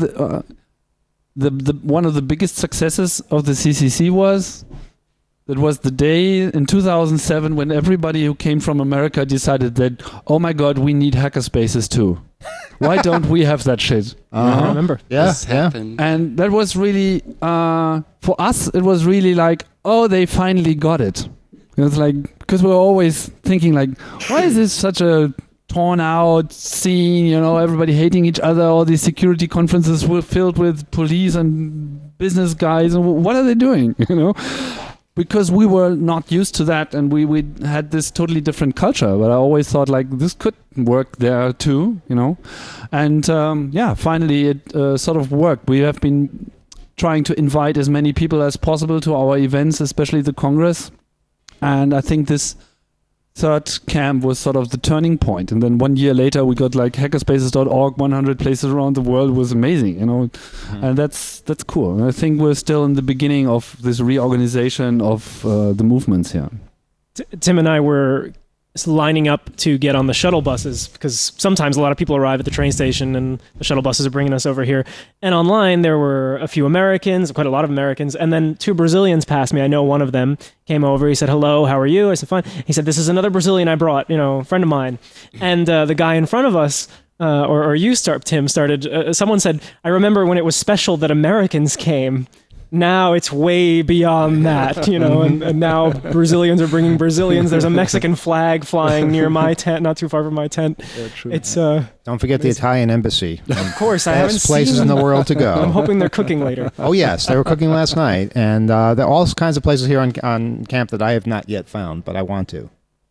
the one of the biggest successes of the CCC was? It was the day in 2007 when everybody who came from America decided that, oh my God, we need hackerspaces too. Why don't we have that shit? I remember. Yeah. And that was really, for us, it was really like, oh, they finally got it. It was like, because we were always thinking like, why is this such a torn out scene, you know, everybody hating each other, all these security conferences were filled with police and business guys, and what are they doing, you know? Because we were not used to that, and we had this totally different culture. But I always thought like this could work there too, you know. And finally it sort of worked. We have been trying to invite as many people as possible to our events, especially the Congress. And I think this third camp was sort of the turning point. And then 1 year later, we got like hackerspaces.org, 100 places around the world. It was amazing, you know. Mm-hmm. And that's cool. And I think we're still in the beginning of this reorganization of the movements here. Tim and I were lining up to get on the shuttle buses, because sometimes a lot of people arrive at the train station and the shuttle buses are bringing us over here. And online there were a few Americans, quite a lot of Americans, and then 2 Brazilians passed me. I know one of them came over. He said, hello, how are you? I said, fine. He said, this is another Brazilian I brought, you know, a friend of mine. And the guy in front of us, Tim, started, someone said, I remember when it was special that Americans came. Now it's way beyond that, you know, and now Brazilians are bringing Brazilians. There's a Mexican flag flying near my tent, not too far from my tent. Yeah, true. It's don't forget the Italian embassy. Of course, I haven't seen places in the world to go. I'm hoping they're cooking later. Oh yes, they were cooking last night, and there are all kinds of places here on camp that I have not yet found, but I want to.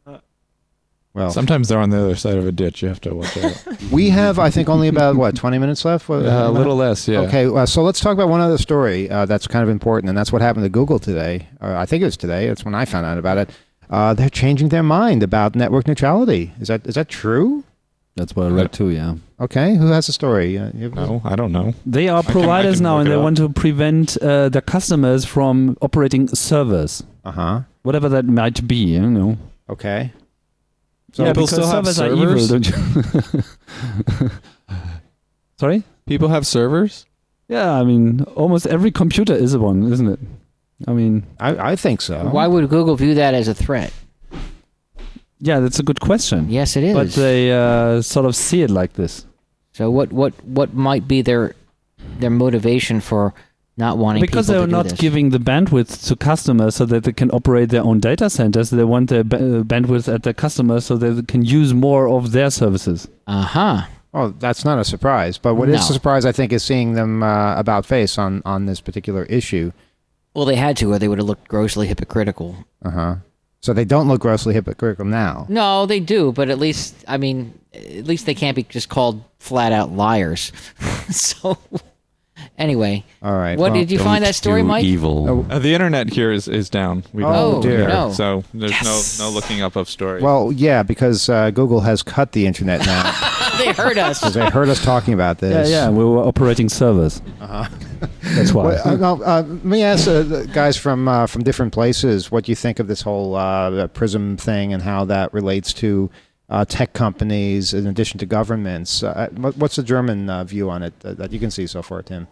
Well, sometimes they're on the other side of a ditch. You have to watch out. We have, I think, only about 20 minutes left. A little less, yeah. Okay, so let's talk about one other story that's kind of important, and that's what happened to Google today. I think it was today. That's when I found out about it. They're changing their mind about network neutrality. Is that true? That's what I read too. Yeah. Okay, who has the story? No, I don't know. They are providers now, and they want to prevent their customers from operating servers. Whatever that might be, you know. Okay. So yeah, because servers are evil, don't you? Sorry? People have servers? Yeah, I mean, almost every computer is one, isn't it? I mean... I think so. Why would Google view that as a threat? Yeah, that's a good question. Yes, it is. But they sort of see it like this. So what might be their motivation for not wanting because people to they're not giving the bandwidth to customers so that they can operate their own data centers. They want their bandwidth at their customers so that they can use more of their services. Well, that's not a surprise. But what is a surprise, I think, is seeing them about face on this particular issue. Well, they had to, or they would have looked grossly hypocritical. So they don't look grossly hypocritical now. No, they do, but at least they can't be just called flat out liars. So... Anyway, all right. What did you find that story, Mike? Evil. The internet here is down. We don't dear. No. So there's no looking up of stories. Well, yeah, because Google has cut the internet now. They heard us. Because they heard us talking about this. Yeah, we were operating servers. That's why. Let me ask guys from different places, what you think of this whole PRISM thing and how that relates to tech companies in addition to governments. What's the German view on it that you can see so far, Tim?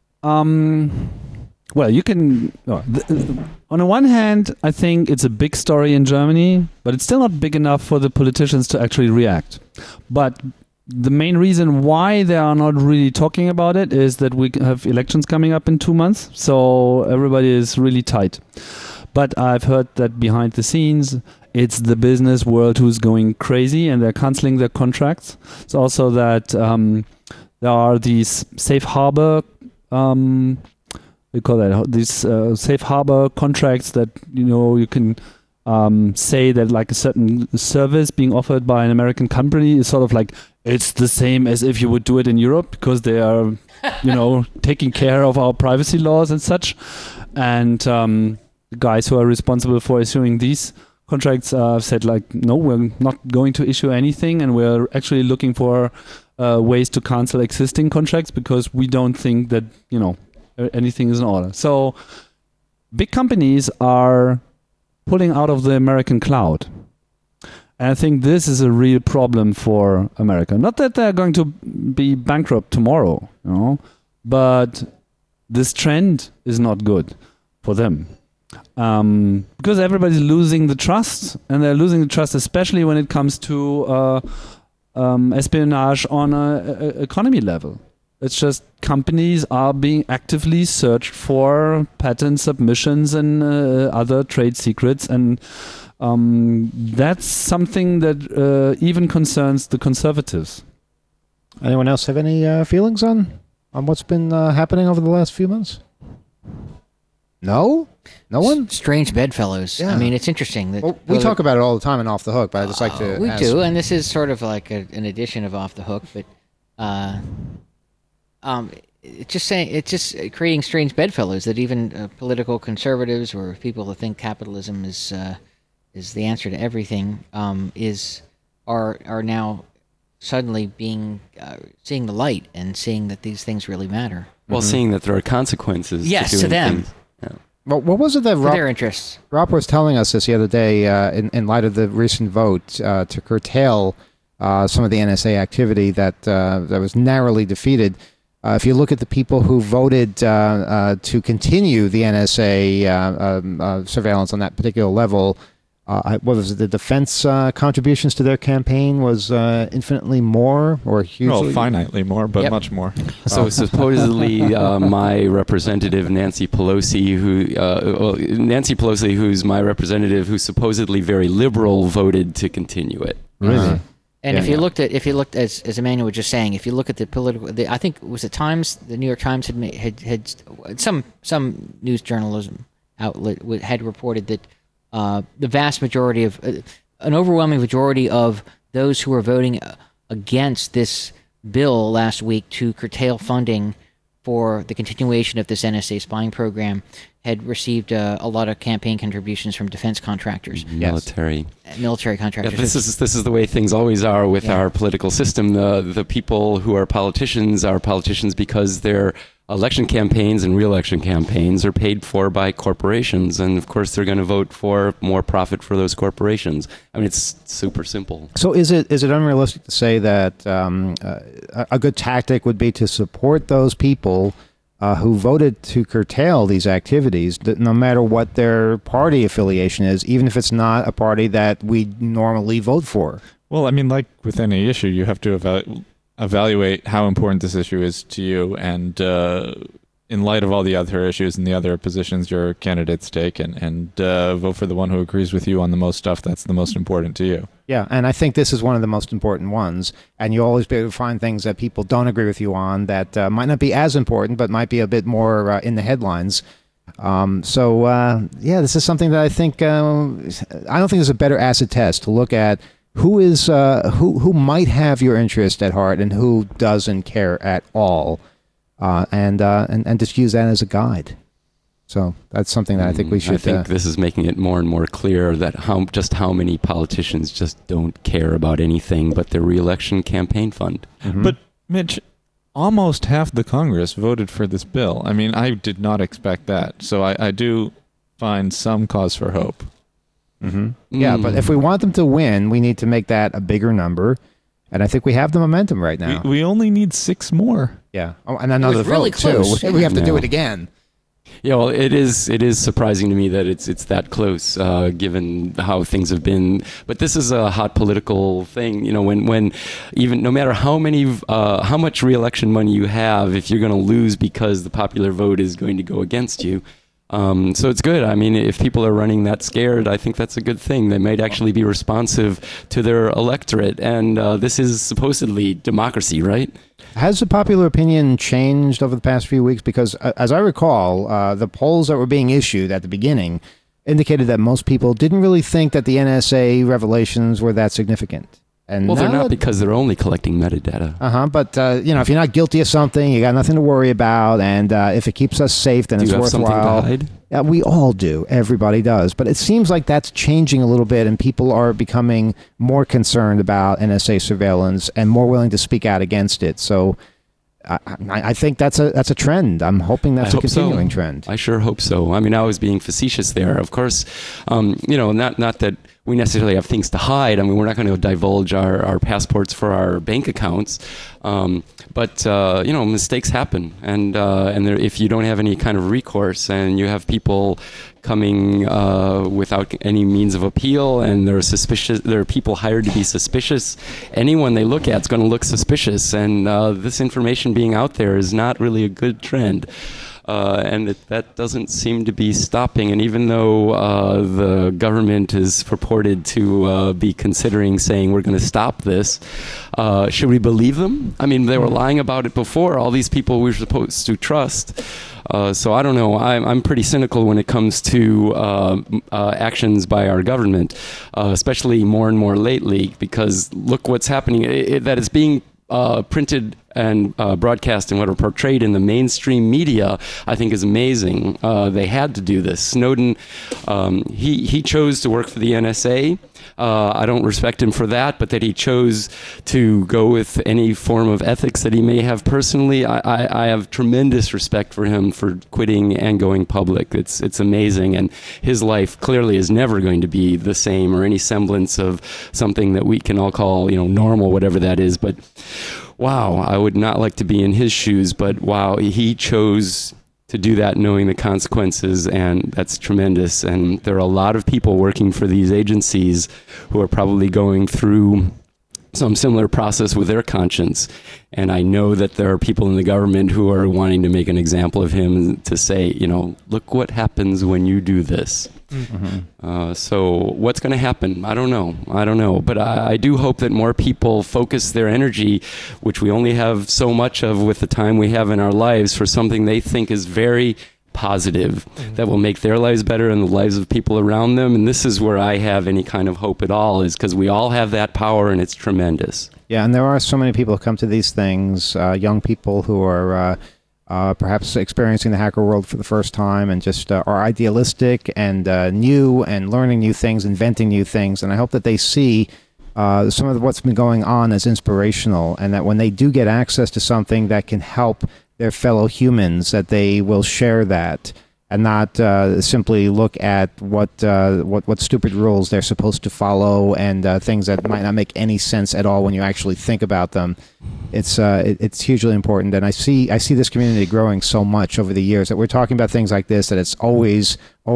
Well, you can... on the one hand, I think it's a big story in Germany, but it's still not big enough for the politicians to actually react. But the main reason why they are not really talking about it is that we have elections coming up in 2 months, so everybody is really tight. But I've heard that behind the scenes, it's the business world who's going crazy and they're canceling their contracts. It's also that there are these safe harbor, we call that these safe harbor contracts that you can say that like a certain service being offered by an American company is sort of like it's the same as if you would do it in Europe because they are, taking care of our privacy laws and such. And the guys who are responsible for issuing these contracts said like, no, we're not going to issue anything, and we're actually looking for ways to cancel existing contracts because we don't think that anything is in order. So big companies are pulling out of the American cloud. And I think this is a real problem for America. Not that they're going to be bankrupt tomorrow, but this trend is not good for them. Because everybody's losing the trust, and they're losing the trust especially when it comes to espionage on an economy level. It's just companies are being actively searched for patent submissions and other trade secrets, and that's something that even concerns the conservatives. Anyone else have any feelings on what's been happening over the last few months? No? No one? Strange bedfellows. Yeah. I mean, it's interesting. That we talk about it all the time in Off the Hook, but I just like to We ask. do, and this is sort of like an edition of Off the Hook, but it's just creating strange bedfellows that even political conservatives or people that think capitalism is the answer to everything are now suddenly being seeing the light and seeing that these things really matter. Well, seeing that there are consequences. Yes, to doing them. things. Yeah. Well, what was it that For their interests. Rob was telling us this the other day in light of the recent vote to curtail some of the NSA activity that was narrowly defeated. If you look at the people who voted to continue the NSA surveillance on that particular level, what was it? The defense contributions to their campaign was infinitely more or hugely? Well, finitely more, but Yep. much more. So supposedly, my representative Nancy Pelosi, who's my representative, who's supposedly very liberal, voted to continue it. Really? And Yeah. if you looked as Emmanuel was just saying, if you look at the political, I think it was the New York Times had some news journalism outlet had reported that the vast majority of an overwhelming majority of those who were voting against this bill last week to curtail funding for the continuation of this NSA spying program had received a lot of campaign contributions from defense contractors, Military contractors. Yeah, this is the way things always are with our political system. The people who are politicians because their election campaigns and re-election campaigns are paid for by corporations, and of course they're going to vote for more profit for those corporations. I mean, it's super simple. So is it unrealistic to say that a good tactic would be to support those people who voted to curtail these activities, that no matter what their party affiliation is, even if it's not a party that we normally vote for? Well, I mean, like with any issue, you have to evaluate how important this issue is to you, and in light of all the other issues and the other positions your candidates take, and vote for the one who agrees with you on the most stuff that's the most important to you. Yeah, and I think this is one of the most important ones, and you'll always be able to find things that people don't agree with you on that might not be as important, but might be a bit more in the headlines. This is something that I think, I don't think there's a better acid test to look at who is who might have your interest at heart and who doesn't care at all, and just use that as a guide. So that's something that I think we should. I think this is making it more and more clear that how many politicians just don't care about anything but their re-election campaign fund. Mm-hmm. But Mitch, almost half the Congress voted for this bill. I mean, I did not expect that. So I do find some cause for hope. Mm-hmm. Yeah, but if we want them to win, we need to make that a bigger number, and I think we have the momentum right now. We only need 6 more. Yeah, and another vote really close. too. We have to do it again. Yeah, well, it is surprising to me that it's that close, given how things have been. But this is a hot political thing, you know. When even no matter how much re-election money you have, if you're going to lose because the popular vote is going to go against you, So it's good. I mean, if people are running that scared, I think that's a good thing. They might actually be responsive to their electorate. And this is supposedly democracy, right? Has the popular opinion changed over the past few weeks? Because as I recall, the polls that were being issued at the beginning indicated that most people didn't really think that the NSA revelations were that significant. And well, they're not, because they're only collecting metadata. But if you're not guilty of something, you got nothing to worry about, and if it keeps us safe, then it's worthwhile. Do you have something to hide? Yeah, we all do. Everybody does. But it seems like that's changing a little bit, and people are becoming more concerned about NSA surveillance and more willing to speak out against it. So I think that's a trend. I'm hoping that's a continuing trend. I sure hope so. I mean, I was being facetious there. Of course, not that we necessarily have things to hide. I mean, we're not going to divulge our passports for our bank accounts. But mistakes happen. And if you don't have any kind of recourse and you have people coming without any means of appeal, and there are people hired to be suspicious, anyone they look at is going to look suspicious. And this information being out there is not really a good trend. And that doesn't seem to be stopping. And even though the government is purported to be considering saying we're going to stop this, should we believe them? I mean, they were lying about it before. All these people we were supposed to trust. So I don't know. I'm pretty cynical when it comes to actions by our government, especially more and more lately, because look what's happening. That is being printed and broadcast and what are portrayed in the mainstream media, I think is amazing. They had to do this. Snowden, he chose to work for the NSA. I don't respect him for that, but that he chose to go with any form of ethics that he may have personally, I have tremendous respect for him for quitting and going public. It's amazing, and his life clearly is never going to be the same or any semblance of something that we can all call, normal, whatever that is. But wow, I would not like to be in his shoes, but wow, he chose to do that knowing the consequences, and that's tremendous. And there are a lot of people working for these agencies who are probably going through some similar process with their conscience. And I know that there are people in the government who are wanting to make an example of him, to say, look what happens when you do this. Mm-hmm. So what's going to happen? I don't know. But I do hope that more people focus their energy, which we only have so much of with the time we have in our lives, for something they think is very positive, that will make their lives better and the lives of people around them. And this is where I have any kind of hope at all, is because we all have that power, and it's tremendous. Yeah, and there are so many people who come to these things, young people who are perhaps experiencing the hacker world for the first time, and just are idealistic and new, and learning new things, inventing new things. And I hope that they see some of what's been going on as inspirational, and that when they do get access to something that can help their fellow humans, that they will share that, and not simply look at what stupid rules they're supposed to follow, and things that might not make any sense at all when you actually think about them. It's hugely important, and I see this community growing so much over the years, that we're talking about things like this, that it's always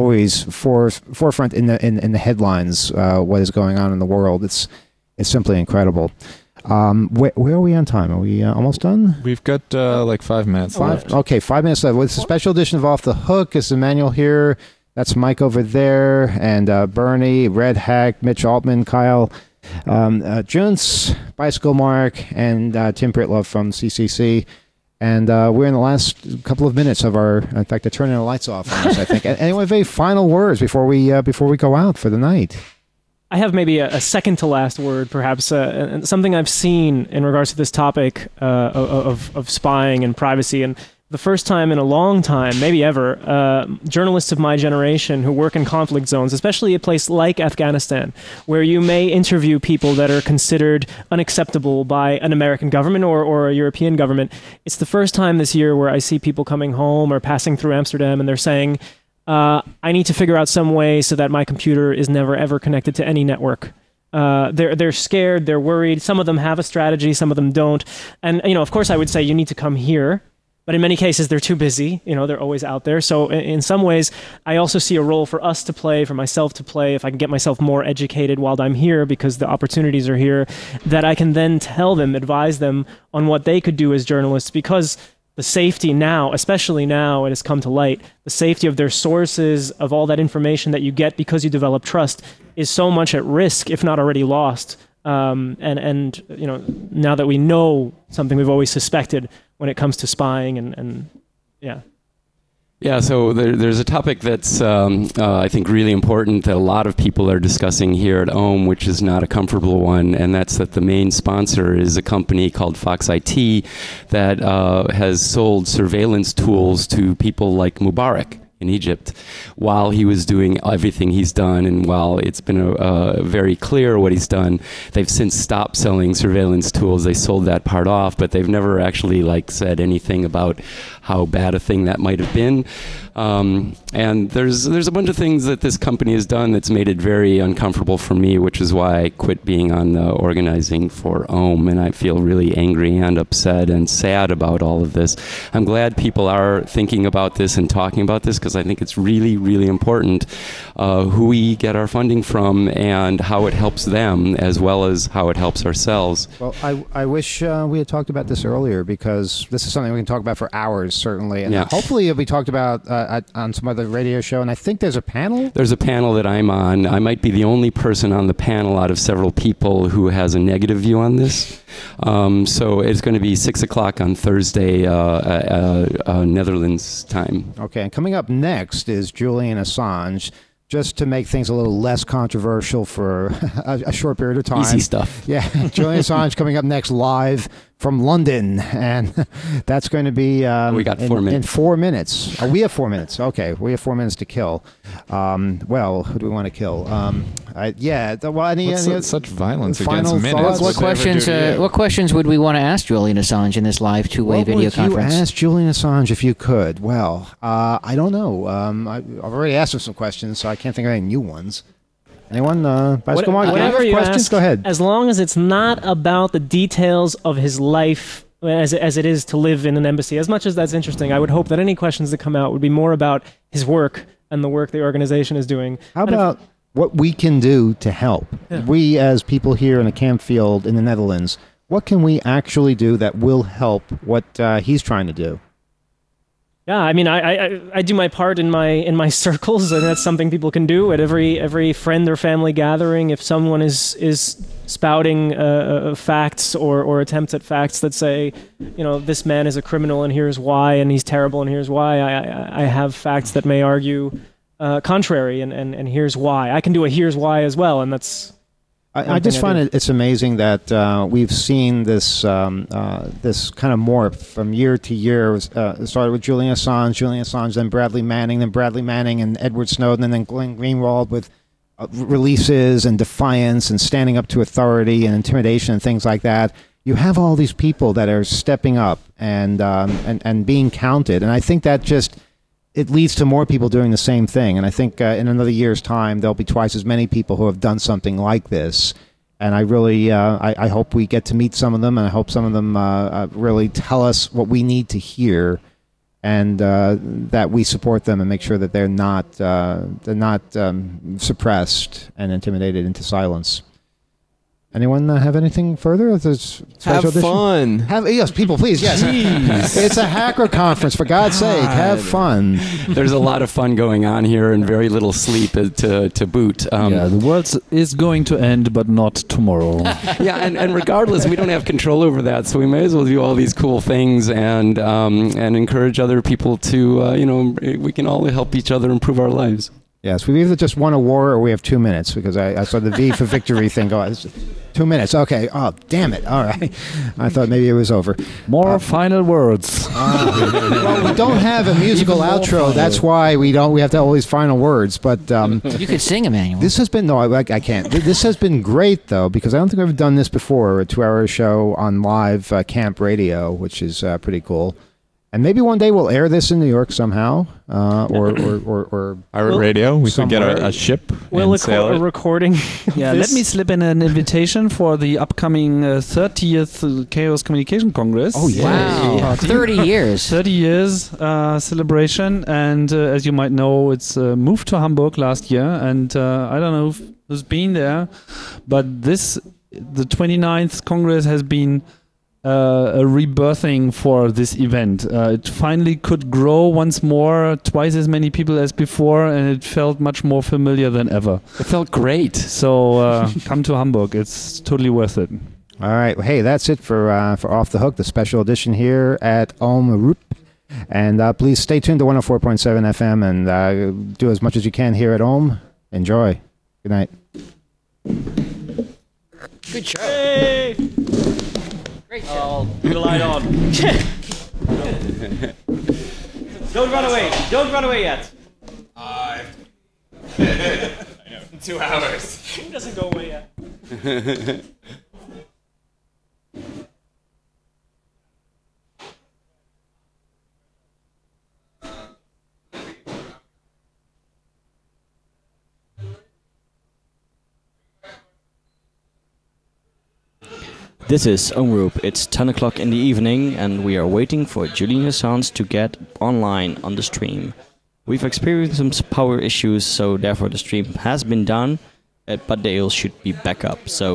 forefront in the headlines, what is going on in the world. It's simply incredible. Where are we on time? Are we almost done? We've got like 5 minutes left. Okay, 5 minutes left. Well, it's a special edition of Off the Hook. It's Emmanuel here. That's Mike over there, and Bernie, Red Hack, Mitch Altman, Kyle, Junce, Bicycle Mark, and Tim Pritlove from CCC. And we're in the last couple of minutes of our. In fact, they're turning the lights off on us, I think. Anyone have any final words before we go out for the night? I have maybe a second to last word, perhaps, something I've seen in regards to this topic of spying and privacy. And the first time in a long time, maybe ever, journalists of my generation who work in conflict zones, especially a place like Afghanistan, where you may interview people that are considered unacceptable by an American government or a European government. It's the first time this year where I see people coming home or passing through Amsterdam, and they're saying, I need to figure out some way so that my computer is never, ever connected to any network. They're scared, they're worried. Some of them have a strategy, some of them don't. And, of course I would say you need to come here, but in many cases they're too busy. They're always out there. So in some ways, I also see a role for us to play, for myself to play, if I can get myself more educated while I'm here, because the opportunities are here, that I can then tell them, advise them on what they could do as journalists, because the safety now, especially now it has come to light, the safety of their sources, of all that information that you get because you develop trust, is so much at risk, if not already lost. And you know, now that we know something we've always suspected when it comes to spying and yeah. Yeah, so there's a topic that's, I think, really important that a lot of people are discussing here at Ohm, which is not a comfortable one, and that's that the main sponsor is a company called Fox IT that has sold surveillance tools to people like Mubarak in Egypt while he was doing everything he's done, and while it's been very clear what he's done. They've since stopped selling surveillance tools. They sold that part off, but they've never actually said anything about how bad a thing that might have been. And there's a bunch of things that this company has done that's made it very uncomfortable for me, which is why I quit being on the organizing for Ohm, and I feel really angry and upset and sad about all of this. I'm glad people are thinking about this and talking about this, because I think it's really, really important who we get our funding from and how it helps them as well as how it helps ourselves. Well, I wish we had talked about this earlier, because this is something we can talk about for hours, certainly. And hopefully it'll be talked about on some other radio show. And I think there's a panel. There's a panel that I'm on. I might be the only person on the panel out of several people who has a negative view on this. So it's going to be 6 o'clock on Thursday, Netherlands time. Okay, and coming up next is Julian Assange. Just to make things a little less controversial for a short period of time. Easy stuff. Yeah, Julian Assange coming up next live from London, and that's going to be we got 4 minutes. In 4 minutes. Oh, we have 4 minutes. Okay, we have 4 minutes to kill. Well, who do we want to kill? Such violence final against thoughts? What questions would we want to ask Julian Assange in this live two-way video conference? What would you ask Julian Assange if you could? Well, I don't know. I've already asked him some questions, so I can't think of any new ones. Anyone? Whatever you questions? ask, go ahead. As long as it's not about the details of his life as it is to live in an embassy. As much as that's interesting, I would hope that any questions that come out would be more about his work and the work the organization is doing. How about what we can do to help? Yeah. We, as people here in the Campfield in the Netherlands, what can we actually do that will help what he's trying to do? Yeah, I mean, I do my part in my circles, and that's something people can do at every friend or family gathering. If someone is spouting facts or attempts at facts that say, this man is a criminal and here's why, and he's terrible and here's why, I have facts that may argue contrary, and here's why. I can do a here's why as well, and that's. I just find it's amazing that we've seen this this kind of morph from year to year. It started with Julian Assange, then Bradley Manning and Edward Snowden, and then Glenn Greenwald with releases and defiance and standing up to authority and intimidation and things like that. You have all these people that are stepping up and being counted, and I think that it leads to more people doing the same thing. And I think in another year's time, there'll be twice as many people who have done something like this. And I really, I hope we get to meet some of them, and I hope some of them really tell us what we need to hear, and that we support them and make sure that they're not suppressed and intimidated into silence. Anyone have anything further? Have fun. Yes, people, please. Yes. It's a hacker conference, for God's sake. Have fun. There's a lot of fun going on here and very little sleep to boot. The world is going to end, but not tomorrow. Yeah, and regardless, we don't have control over that, so we may as well do all these cool things and encourage other people to, we can all help each other improve our lives. Yes, we've either just won a war or we have 2 minutes, because I saw the V for victory thing go. 2 minutes. Okay. Oh, damn it. All right. I thought maybe it was over. More final words. Well, we don't have a musical outro. That's why we have to have all these final words. But you could sing, Emmanuel. This has been I can't. This has been great though, because I don't think I've done this before. A 2-hour show on live camp radio, which is pretty cool. And maybe one day we'll air this in New York somehow, or Pirate Radio. We could get a ship. We'll sail a recording. Yeah, let me slip in an invitation for the upcoming 30th Chaos Communication Congress. Oh yeah! Wow, 30 years. 30 years celebration, and as you might know, it's moved to Hamburg last year, and I don't know who's been there, but the 29th Congress has been a rebirthing for this event. It finally could grow once more, twice as many people as before, and it felt much more familiar than ever. It felt great. So come to Hamburg. It's totally worth it. All right. Well, hey, that's it for Off the Hook, the special edition here at Omroep. And please stay tuned to 104.7 FM and do as much as you can here at Ohm. Enjoy. Good night. Good show. Hey! Great show. Leave the light on. Don't run away. Don't run away yet. 2 hours. He doesn't go away yet. This is Omroep. It's 10 o'clock in the evening, and we are waiting for Julian Assange to get online on the stream. We've experienced some power issues, so therefore the stream has been done, but they all should be back up. So